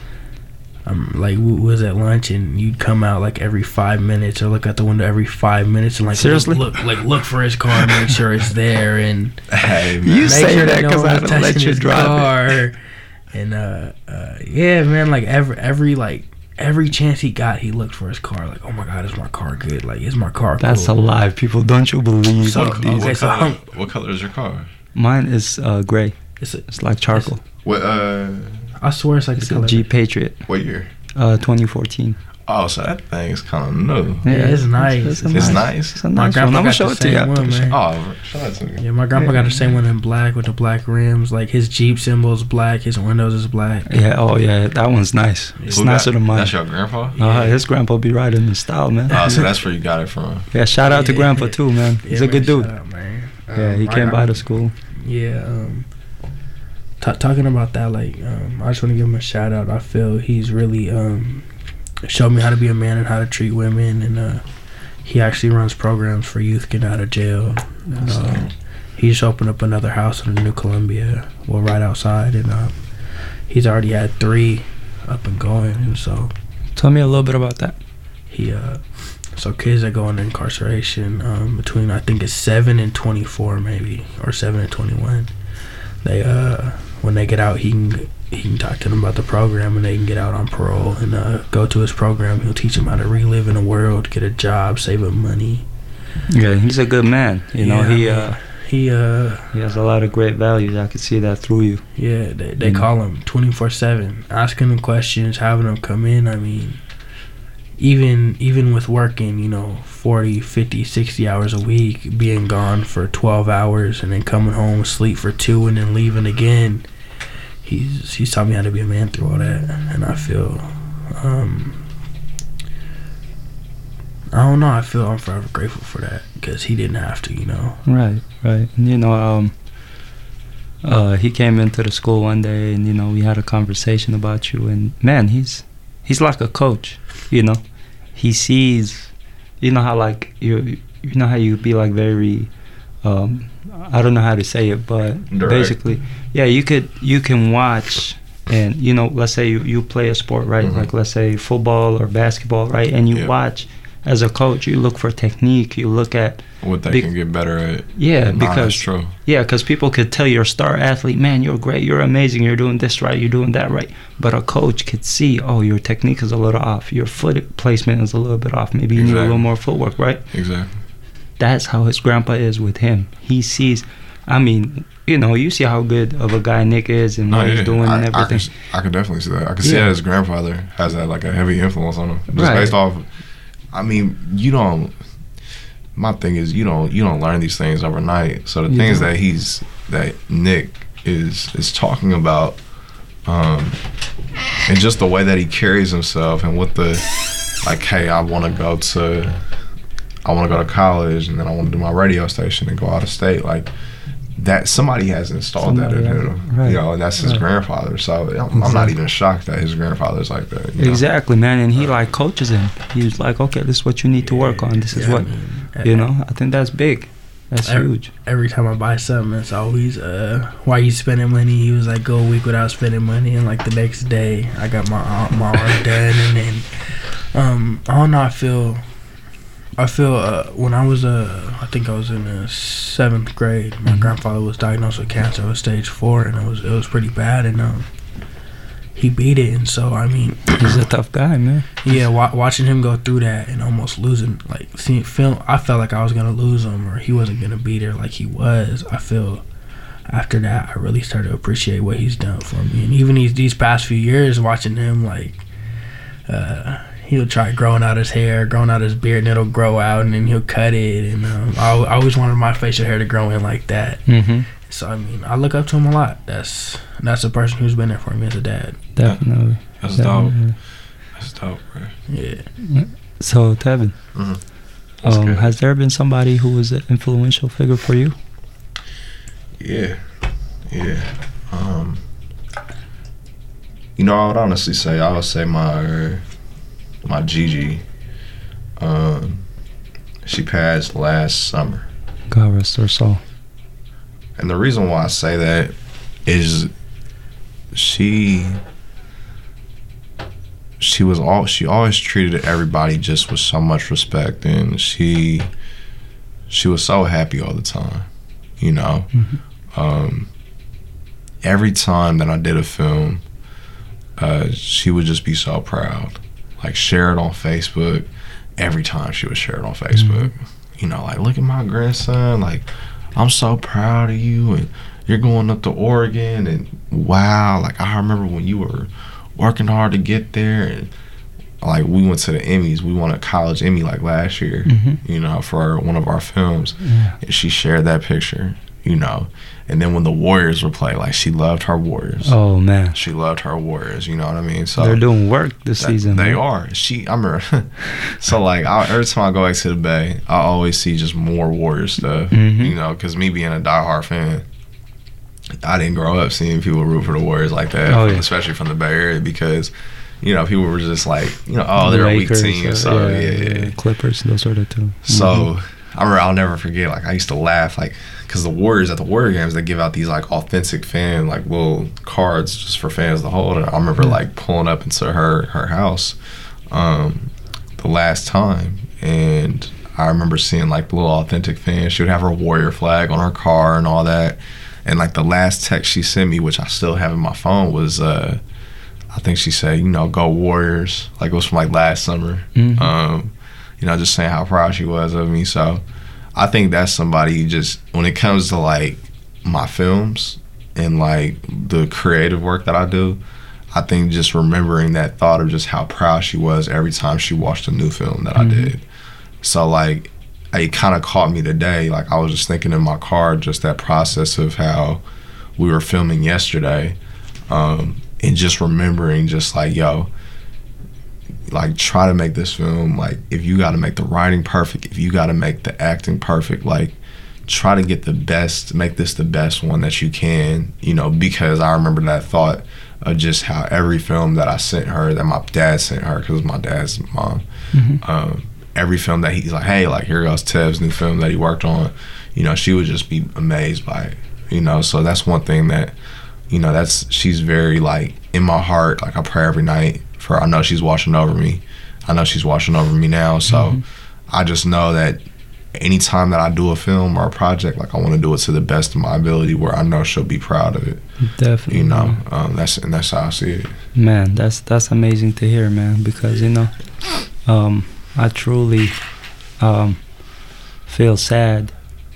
I'm like, we was at lunch, and you'd come out like every five minutes, or look out the window every five minutes, and like seriously, look, look like look for his car, make sure it's there, and hey, man. You make say sure that no because I one's don't let touching you his drive car. it. And uh, uh, yeah, man, like every every like every chance he got, he looked for his car. Like, oh my God, is my car good? Like, is my car? That's cool? a lie, people. Don't you believe So, what these? okay, What so color, I'm- what color is your car? Mine is uh, gray. It's, a, It's like charcoal. What uh, I swear it's like It's the a color. Jeep Patriot, what year? uh, twenty fourteen. Oh, so that thing is kind of new. Yeah, it's nice. It's, a It's nice. It's a My nice grandpa one. I'm gonna got show the it to you. same after one, the show. man. Oh, show that to me. Yeah, my grandpa got the same one in black with the black rims. Like, his Jeep symbol is black, his windows is black. Yeah. Oh yeah. That one's nice. It's Who nicer got- than mine. That's your grandpa? Uh, his grandpa be riding in style, man. Oh, so that's where you got it from. Yeah. Shout out to Yeah. grandpa too, man. He's Yeah, a good man, dude. shout out, man. Yeah. Um, He I came got- by the school. Yeah, um, t- talking about that, like, um, I just want to give him a shout out. I feel he's really um, showed me how to be a man and how to treat women, and uh, he actually runs programs for youth getting out of jail. And, uh, he just opened up another house in the New Columbia, well, right outside, and uh, he's already had three up and going, and so Tell me a little bit about that. he, uh, so kids that go into incarceration um, between, I think it's seven and twenty-four maybe, or seven and twenty-one, they, uh, when they get out, he can he can talk to them about the program, and they can get out on parole and uh, go to his program. He'll teach them how to relive in the world, get a job, save up money. Yeah. He's a good man. You know. Yeah, He I mean, uh. He, uh, He has a lot of great values. I could see that through you. yeah, they, they Mhm. call him twenty-four seven, asking them questions, having them come in. I mean, even even with working, you know, forty, fifty, sixty hours a week, being gone for twelve hours and then coming home, sleep for two, and then leaving again, he's he's taught me how to be a man through all that. And I feel, um, I don't know, I feel I'm forever grateful for that, because he didn't have to, you know. Right, right. And you know, um, uh, he came into the school one day, and you know, we had a conversation about you. And man, he's he's like a coach. You know, he sees. You know how like you you know how you be like very. Um, I don't know how to say it, but Direct. basically, yeah, you could you can watch. And you know, let's say you, you play a sport, right? Mhm. Like let's say football or basketball, right? And you Yeah. watch. As a coach, you look for technique. You look at What they Be- can get better at. yeah, Nah, because that's true. yeah, because people could tell you're a star athlete, man, you're great, you're amazing, you're doing this right, you're doing that right. But a coach could see, oh, your technique is a little off, your foot placement is a little bit off. Maybe you need a Exactly. little more footwork, right? Exactly. That's how his grandpa is with him. He sees. I mean, you know, you see how good of a guy Nick is and what Oh, he's yeah. doing I, and I, everything. can, I can definitely see that. I can see Yeah. that his grandfather has that like a heavy influence on him, just Right. based off. I mean, you don't. My thing is, you don't you don't learn these things overnight. So the You things don't. that he's that Nick is is talking about, um, and just the way that he carries himself, and with the like, hey, I want to go to, I want to go to college, and then I want to do my radio station and go out of state, like. That somebody has installed Somebody that in has, him, right, you know, and that's his right. grandfather. So I'm, I'm not even shocked that his grandfather's like that. You know? Exactly, man. And he like coaches him. He's like, okay, this is what you need to work on. This is Yeah, I what, mean, you know, I think that's big. That's Every- huge. Every time I buy something, it's always, uh, why you spending money? He was like, go a week without spending money. And like the next day, I got my arm, my arm done. And then, um, I don't know, I feel, I feel, uh, when I was, uh, I think I was in the seventh grade, my Mhm. grandfather was diagnosed with cancer. It was stage four, and it was, it was pretty bad. And, um, he beat it. And so, I mean, he's a tough guy, man. Yeah, wa- watching him go through that and almost losing, like, seeing film, I felt like I was gonna lose him or he wasn't gonna beat her like he was. I feel after that, I really started to appreciate what he's done for me. And even these these past few years, watching him, like, uh, he'll try growing out his hair, growing out his beard, and it'll grow out, and then he'll cut it. And um, I, I always wanted my facial hair to grow in like that. Mm-hmm. So, I mean, I look up to him a lot. That's that's a person who's been there for me as a dad. Definitely. That's Definitely. dope. That's dope, bro. Yeah. So, Tevin, mm-hmm. um, has there been somebody who was an influential figure for you? Yeah. Yeah. Um, you know, I would honestly say, I would say my, my Gigi, um, she passed last summer. God rest her soul. And the reason why I say that is she she was all she always treated everybody just with so much respect, and she she was so happy all the time, you know. Mm-hmm. Um, every time that I did a film, uh, she would just be so proud. Like, share it on Facebook. Every time she would share it on Facebook, mm-hmm. you know, like, look at my grandson, like, I'm so proud of you, and you're going up to Oregon, and wow, like, I remember when you were working hard to get there, and like, we went to the Emmys, we won a college Emmy like last year, mm-hmm. you know, for one of our films, yeah. and she shared that picture, you know, and then when the Warriors would play, like, she loved her Warriors. Oh man, she loved her Warriors, you know what I mean? So they're doing work this that, season. They man. are. She, I remember. So like, I, every time I go back to the Bay, I always see just more Warriors stuff, mm-hmm. you know, because me being a diehard fan, I didn't grow up seeing people root for the Warriors like that, oh, yeah. especially from the Bay Area, because, you know, people were just like, you know, oh, they're Lakers, a weak team, uh, so yeah, yeah, yeah, yeah. Clippers, those sort of two. So mm-hmm. I remember, I'll never forget, like, I used to laugh, like, because the Warriors, at the Warrior games, they give out these, like, authentic fan, like, little cards just for fans to hold. And I remember, yeah. like, pulling up into her, her house um, the last time, and I remember seeing, like, the little authentic fan. She would have her Warrior flag on her car and all that. And, like, the last text she sent me, which I still have in my phone, was, uh, I think she said, you know, go Warriors. Like, it was from, like, last summer. Mm-hmm. Um, you know, just saying how proud she was of me. So I think that's somebody, just when it comes to, like, my films and, like, the creative work that I do, I think just remembering that thought of just how proud she was every time she watched a new film that mm-hmm. I did. So, like, it kind of caught me today. Like, I was just thinking in my car, just that process of how we were filming yesterday, um, and just remembering just like, yo, like, try to make this film, like, if you got to make the writing perfect, if you got to make the acting perfect, like, try to get the best, make this the best one that you can, you know, because I remember that thought of just how every film that I sent her, that my dad sent her, because my dad's mom, mm-hmm. um, every film that he's like, hey, like, here goes Tev's new film that he worked on, you know, she would just be amazed by it, you know. So that's one thing that, you know, that's, she's very, like, in my heart. Like, I pray every night for, I know she's watching over me. I know she's watching over me now. So mm-hmm. I just know that anytime that I do a film or a project, like, I want to do it to the best of my ability, where I know she'll be proud of it. Definitely. You know, um, that's, and that's how I see it. Man, that's, that's amazing to hear, man, because, you know, um, I truly um, feel sad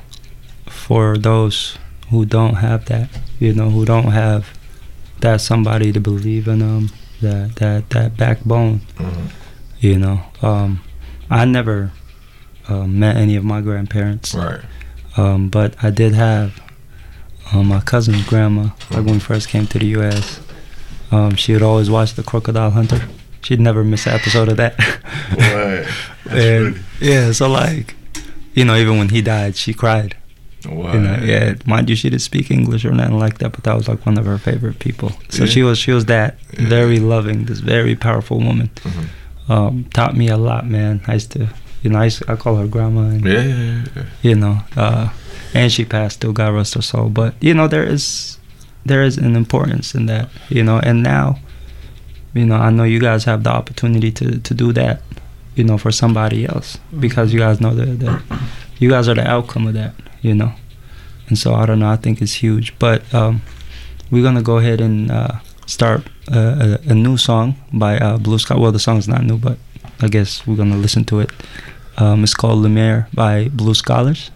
for those who don't have that, you know, who don't have that somebody to believe in them, that that, that backbone, mm-hmm. you know. Um, I never uh, met any of my grandparents, right? Um, but I did have um, my cousin's grandma, mm-hmm. like when we first came to the U S Um, she would always watch The Crocodile Hunter. She'd never miss an episode of that. Right. And, yeah, so, like, you know, even when he died, she cried. Wow. You know, yeah, mind you, she didn't speak English or nothing like that, but that was like one of her favorite people. So yeah. she was she was that yeah. very loving, this very powerful woman. Mm-hmm. Um, taught me a lot, man. I used to, you know, I used to, I call her grandma. And, yeah, yeah, yeah. You know, uh, and she passed too, God rest her soul. But, you know, there is there is an importance in that, you know, and now, you know, I know you guys have the opportunity to, to do that, you know, for somebody else, because you guys know that, that you guys are the outcome of that, you know. And so, I don't know, I think it's huge. But um, we're going to go ahead and uh, start a, a new song by uh, Blue Sky. Well, the song's not new, but I guess we're gonna listen to it. Um, it's called Lumiere by Blue Scholars.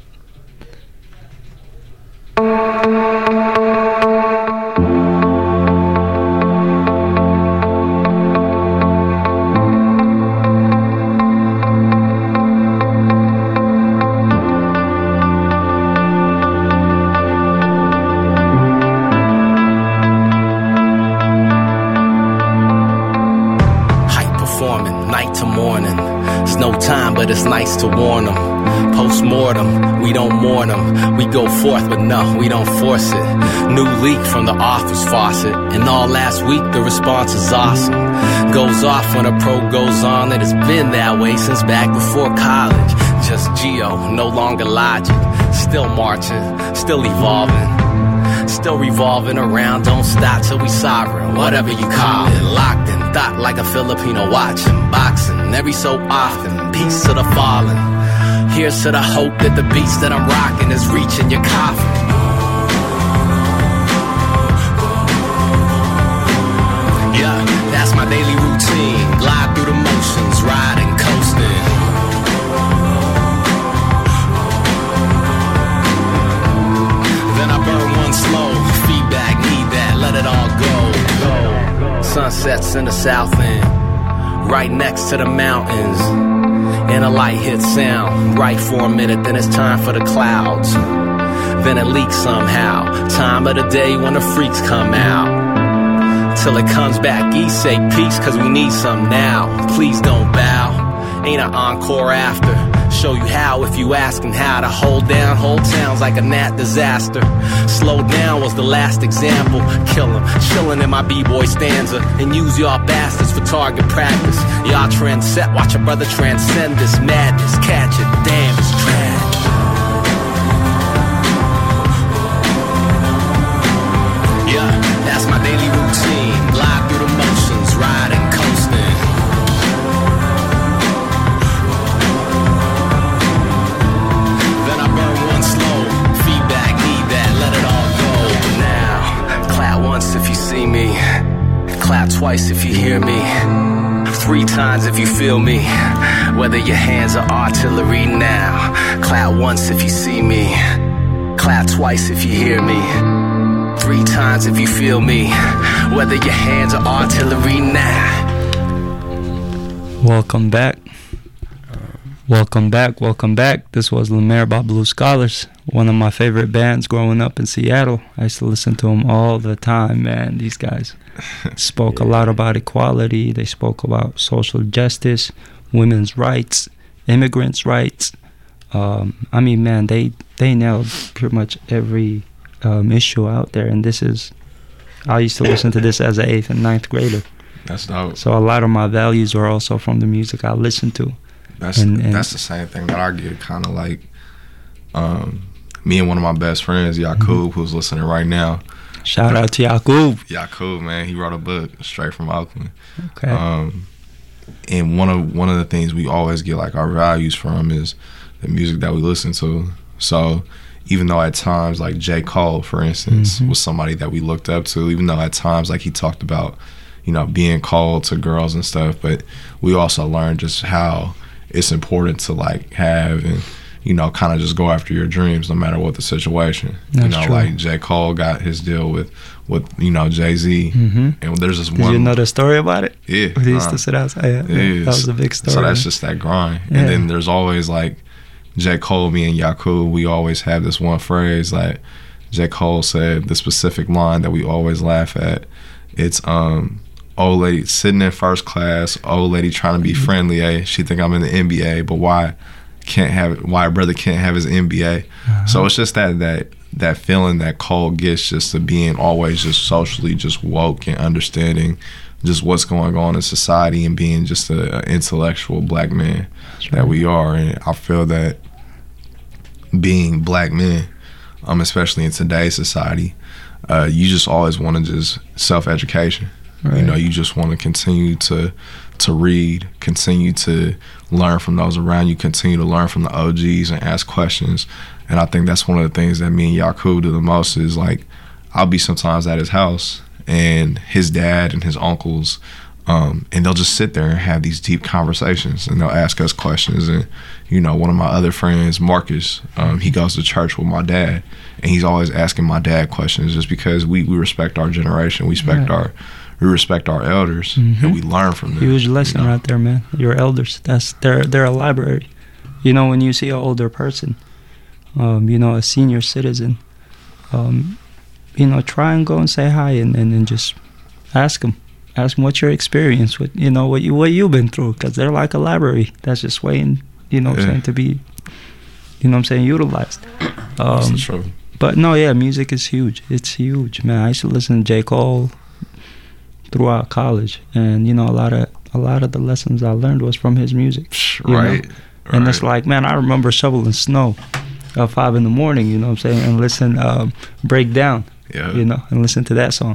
It's nice to warn them. Post-mortem, we don't mourn them. We go forth, but no, we don't force it. New leak from the office faucet. And all last week, the response is awesome. Goes off when a pro goes on. It has been that way since back before college. Just geo, no longer logic. Still marching, still evolving. Still revolving around, don't stop till we sovereign. Whatever you call it, locked in thought like a Filipino watching boxing. Every so often, peace to the fallen. Here's to the hope that the beats that I'm rocking is reaching your coffin. Yeah, that's my daily routine. Glide through the motions, riding, coasting. Then I burn one slow. Feedback, need that, let it all go. Go. Sunsets in the south end, right next to the mountains. And a light hits sound, right for a minute, then it's time for the clouds. Then it leaks somehow, time of the day when the freaks come out. Till it comes back east, say peace, cause we need some now. Please don't bow, ain't an encore after. Show you how if you asking how to hold down whole towns like a nat disaster. Slow down was the last example. Kill him, chillin' in my b-boy stanza. And use y'all bastards for target practice. Y'all trend set, watch a brother transcend this madness. Catch it, damn, it's trash. Yeah, that's my daily routine. Glide through the motions, riding, coasting. If you see me, clap twice if you hear me, three times if you feel me. Whether your hands are artillery now, clap once if you see me, clap twice if you hear me, three times if you feel me. Whether your hands are artillery now. Welcome back. Welcome back, welcome back. This was Lumiere by Blue Scholars, one of my favorite bands growing up in Seattle. I used to listen to them all the time, man. These guys spoke yeah. a lot about equality. They spoke about social justice, women's rights, immigrants' rights. Um, I mean, man, they, they nailed pretty much every um, issue out there. And this is, I used to listen to this as an eighth and ninth grader. That's dope. So a lot of my values are also from the music I listened to. That's and, and that's the same thing that I get, kind of like um, me and one of my best friends, Yakub, mm-hmm. who's listening right now. Shout out to Yakub. Yakub, man, he wrote a book straight from Oakland. Okay. Um, and one of one of the things we always get like our values from is the music that we listen to. So even though at times like J. Cole, for instance, mm-hmm. was somebody that we looked up to, even though at times like he talked about, you know, being cold to girls and stuff, but we also learned just how it's important to like have and, you know, kind of just go after your dreams no matter what the situation. That's you know, true. like J. Cole got his deal with, with you know, Jay-Z. Mm-hmm. And there's this Did one. you know the story about it? Yeah. He used uh, to sit outside. Yeah, yeah. That was a big story. So that's just that grind. Yeah. And then there's always like J. Cole, me and Yakub, we always have this one phrase like J. Cole said, the specific line that we always laugh at. It's, um, old lady sitting in first class, old lady trying to be friendly, eh? She think I'm in the N B A, but why can't have why a brother can't have his N B A? Uh-huh. So it's just that that that feeling that Cole gets just to being always just socially just woke and understanding just what's going on in society and being just an intellectual black man That's that right. we are. And I feel that being black men, um, especially in today's society, uh, you just always want to just self-education. Right. You know, you just want to continue to to read, continue to learn from those around you, continue to learn from the O Gs and ask questions. And I think that's one of the things that me and Yakub do the most is like, I'll be sometimes at his house and his dad and his uncles, um, and they'll just sit there and have these deep conversations, and they'll ask us questions. And you know, one of my other friends, Marcus, um, he goes to church with my dad, and he's always asking my dad questions, just because we, we respect our generation, we respect right. our we respect our elders, mm-hmm. and we learn from them. Huge lesson, you know? Right there, man. Your elders, that's they're they're a library. You know, when you see an older person, um, you know, a senior citizen, um, you know, try and go and say hi, and, and, and just ask them, ask them what's your experience with, you know, what you what you've been through, because they're like a library that's just waiting, you know, what I'm yeah. saying, to be, you know, what I'm saying, utilized. Um, that's true. But no, yeah, music is huge. It's huge, man. I used to listen to J. Cole throughout college, and you know, a lot of a lot of the lessons I learned was from his music. Right. Know? Right. And it's like, man, I remember shoveling snow at five in the morning, you know what I'm saying, and listen, um, Break Down, yeah. you know, and listen to that song.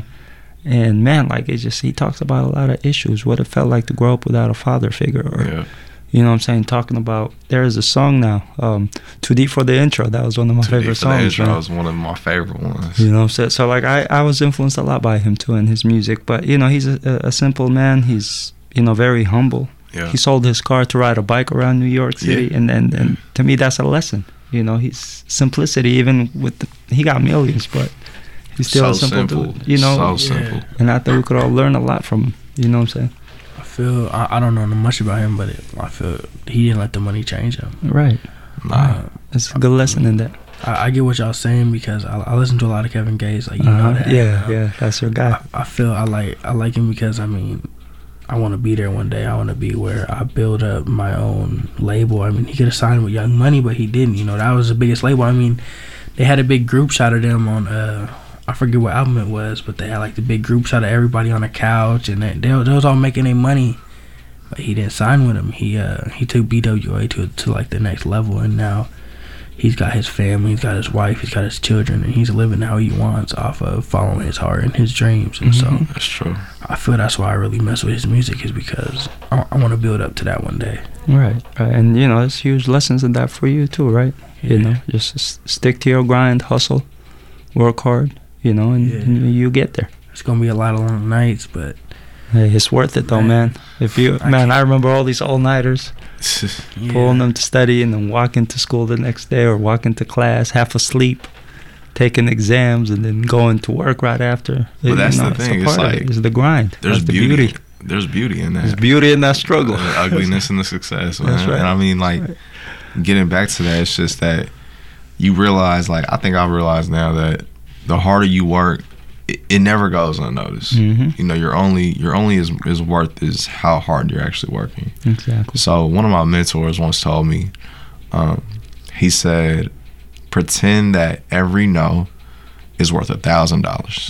And man, like, it just, he talks about a lot of issues, what it felt like to grow up without a father figure, or, yeah. you know what I'm saying, talking about, there is a song now, um, Too Deep for the Intro. That was one of my Too favorite Deep for songs. The intro man. was one of my favorite ones. You know what I'm saying? So, like, I, I was influenced a lot by him, too, in his music. But, you know, he's a, a simple man. He's, you know, very humble. Yeah. He sold his car to ride a bike around New York City, yeah. and, and and to me that's a lesson. You know, he's simplicity. Even with the, he got millions, but he's still so a simple, simple dude. You know, so simple. Yeah. And I think we could all learn a lot from him. You know what I'm saying? I feel I, I don't know much about him, but it, I feel he didn't let the money change him. Right. Nah. Uh, It's a good lesson in that. I, I get what y'all saying, because I, I listen to a lot of Kevin Gates. Like you uh-huh. know that. Yeah, um, yeah, that's your guy. I, I feel I like I like him because I mean. I want to be there one day. I want to be where I build up my own label. I mean, he could have signed with Young Money, but he didn't. You know, that was the biggest label. I mean, they had a big group shot of them on, uh, I forget what album it was, but they had like the big group shot of everybody on the couch, and they, they, they was all making their money. But he didn't sign with him. He uh, he took B W A to to like the next level, and now he's got his family, he's got his wife, he's got his children, and he's living how he wants off of following his heart and his dreams. And Mm-hmm. so That's true. I feel that's why I really mess with his music, is because I, I want to build up to that one day. Right, right. And you know, there's huge lessons in that for you too, right? Yeah. You know, just s- stick to your grind, hustle, work hard, you know, and, Yeah. and you get there. It's gonna be a lot of long nights, but Hey, it's worth it though, man. Man. If you, I man, can't- I remember all these all-nighters, yeah. pulling them to study and then walking to school the next day, or walking to class half asleep, taking exams, and then going to work right after. But You that's know, the a thing, it's part of like, it. It's the grind. There's That's the beauty. beauty. There's beauty in that. There's beauty in that struggle. The ugliness and the success, man. That's right. And I mean, like, That's getting back to that, it's just that you realize, like, I think I realize now that the harder you work, it, it never goes unnoticed. Mm-hmm. You know, you're only you're only as, as worth is how hard you're actually working. Exactly. So one of my mentors once told me, um, he said, pretend that every no is worth a thousand dollars.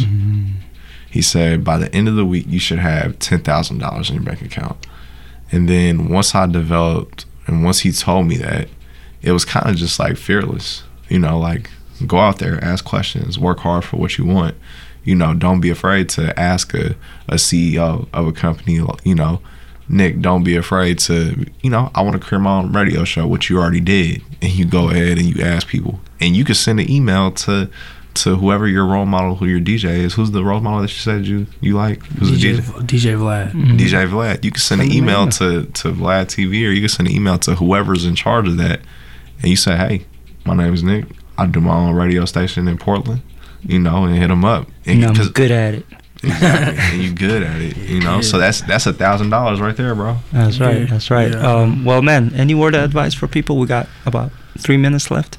He said, by the end of the week, you should have ten thousand dollars in your bank account. And then once I developed, and once he told me that, it was kind of just like fearless. You know, like, go out there, ask questions, work hard for what you want. You know, don't be afraid to ask a, a C E O of a company, you know, Nick, don't be afraid to, you know, I want to create my own radio show, which you already did. And you go ahead and you ask people. And you can send an email to to whoever your role model, who your D J is. Who's the role model that you said you, you like? Who's D J, the D J? D J Vlad. Mm-hmm. D J Vlad. You can send an Send an email email. to, to Vlad T V, or you can send an email to whoever's in charge of that. And you say, hey, my name is Nick. I do my own radio station in Portland, you know, and hit them up. And And I'm 'cause- good at it. Exactly. And you good at it, you know. So that's that's a thousand dollars right there, bro. That's right. Yeah, That's right. yeah. Um, well, man, any word of advice for people? We got about three minutes left.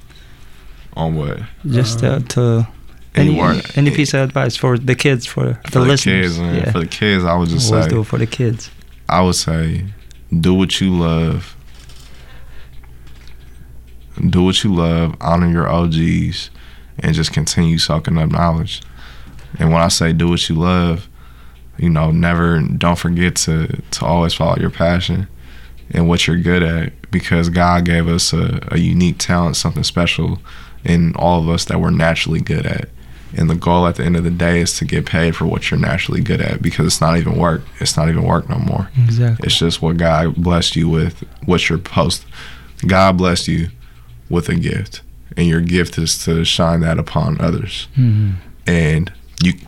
On what? Just uh, to Any any word- any piece of advice for the kids, for the For the listeners. kids, man. Yeah. For the kids, I would just Always say, do it for the kids. I would say, do what you love. Do what you love. Honor your O Gs, and just continue soaking up knowledge. And when I say do what you love, you know, never, don't forget to to always follow your passion and what you're good at, because God gave us a, a unique talent, something special in all of us that we're naturally good at. And the goal at the end of the day is to get paid for what you're naturally good at, because it's not even work. It's not even work no more. Exactly. It's just what God blessed you with, what you're post. God blessed you with a gift, and your gift is to shine that upon others. Mm-hmm. And you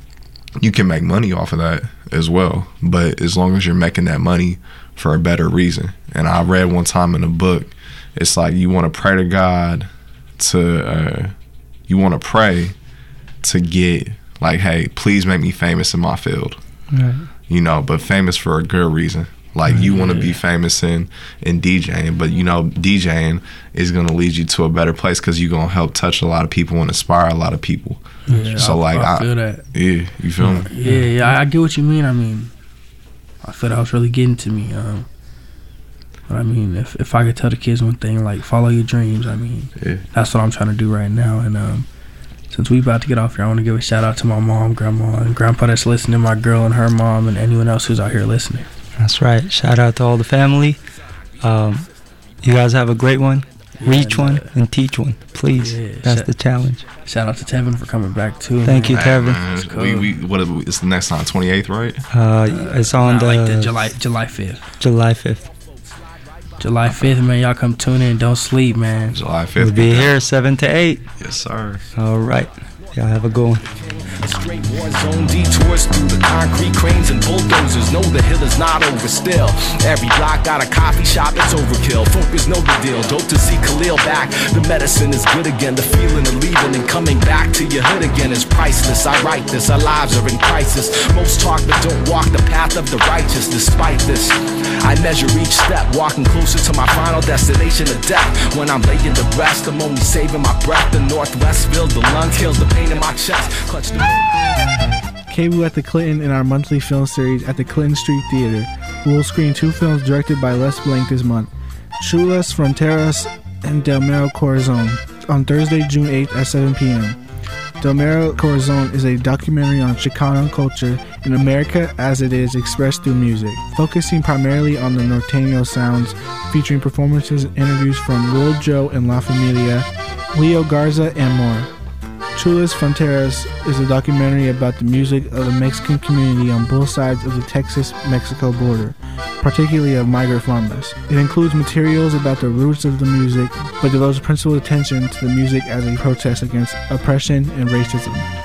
you can make money off of that as well. But as long as you're making that money for a better reason. And I read one time in a book, it's like you want to pray to God to, uh, you want to pray to get, like, hey, please make me famous in my field. Right. You know, but famous for a good reason. Like, you want to be famous in, in DJing, but, you know, DJing is going to lead you to a better place because you're going to help touch a lot of people and inspire a lot of people. Yeah, so, I, like, I I feel that. Yeah, you feel me? Yeah, yeah, I, I get what you mean. I mean, I feel that was really getting to me. Um, but, I mean, if, if I could tell the kids one thing, like, follow your dreams, I mean, yeah. that's what I'm trying to do right now. And um, since we about to get off here, I want to give a shout-out to my mom, grandma, and grandpa that's listening, my girl and her mom, and anyone else who's out here listening. That's right. Shout out to all the family. Um, you guys have a great one. Yeah, Reach one uh, and teach one, please. Yeah, That's sh- the challenge. Shout out to Tevin for coming back too. Thank man. you, Tevin. Man, cool. we, we, what is, it's the next time, twenty-eighth, right? Uh, it's on nah, the, like the July July fifth. July fifth. July fifth, man. Y'all come tune in. Don't sleep, man. July fifth. We'll be here seven to eight. Yes, sir. All right. Y'all have a good one. Straight war zone detours through the concrete cranes and bulldozers. Know the hill is not over still. Every block got a coffee shop, it's overkill. Focus, know the deal. Dope to see Khalil back. The medicine is good again. The feeling of leaving and coming back to your hood again is priceless. I write this, our lives are in crisis. Most talk but don't walk the path of the righteous. Despite this, I measure each step, walking closer to my final destination of death. When I'm laying to rest, I'm only saving my breath. The Northwest fills the lungs, kills the pain in my chest. Clutch the K B O U at the Clinton in our monthly film series at the Clinton Street Theater. We will screen two films directed by Les Blank this month, Chulas Fronteras and Del Mero Corazon, on Thursday, June eighth at seven p.m. Del Mero Corazon is a documentary on Chicano culture in America as it is expressed through music, focusing primarily on the norteño sounds, featuring performances and interviews from Lil Joe and La Familia, Leo Garza, and more. Chulas Fronteras is a documentary about the music of the Mexican community on both sides of the Texas-Mexico border, particularly of migrant farmers. It includes materials about the roots of the music, but devotes principal attention to the music as a protest against oppression and racism.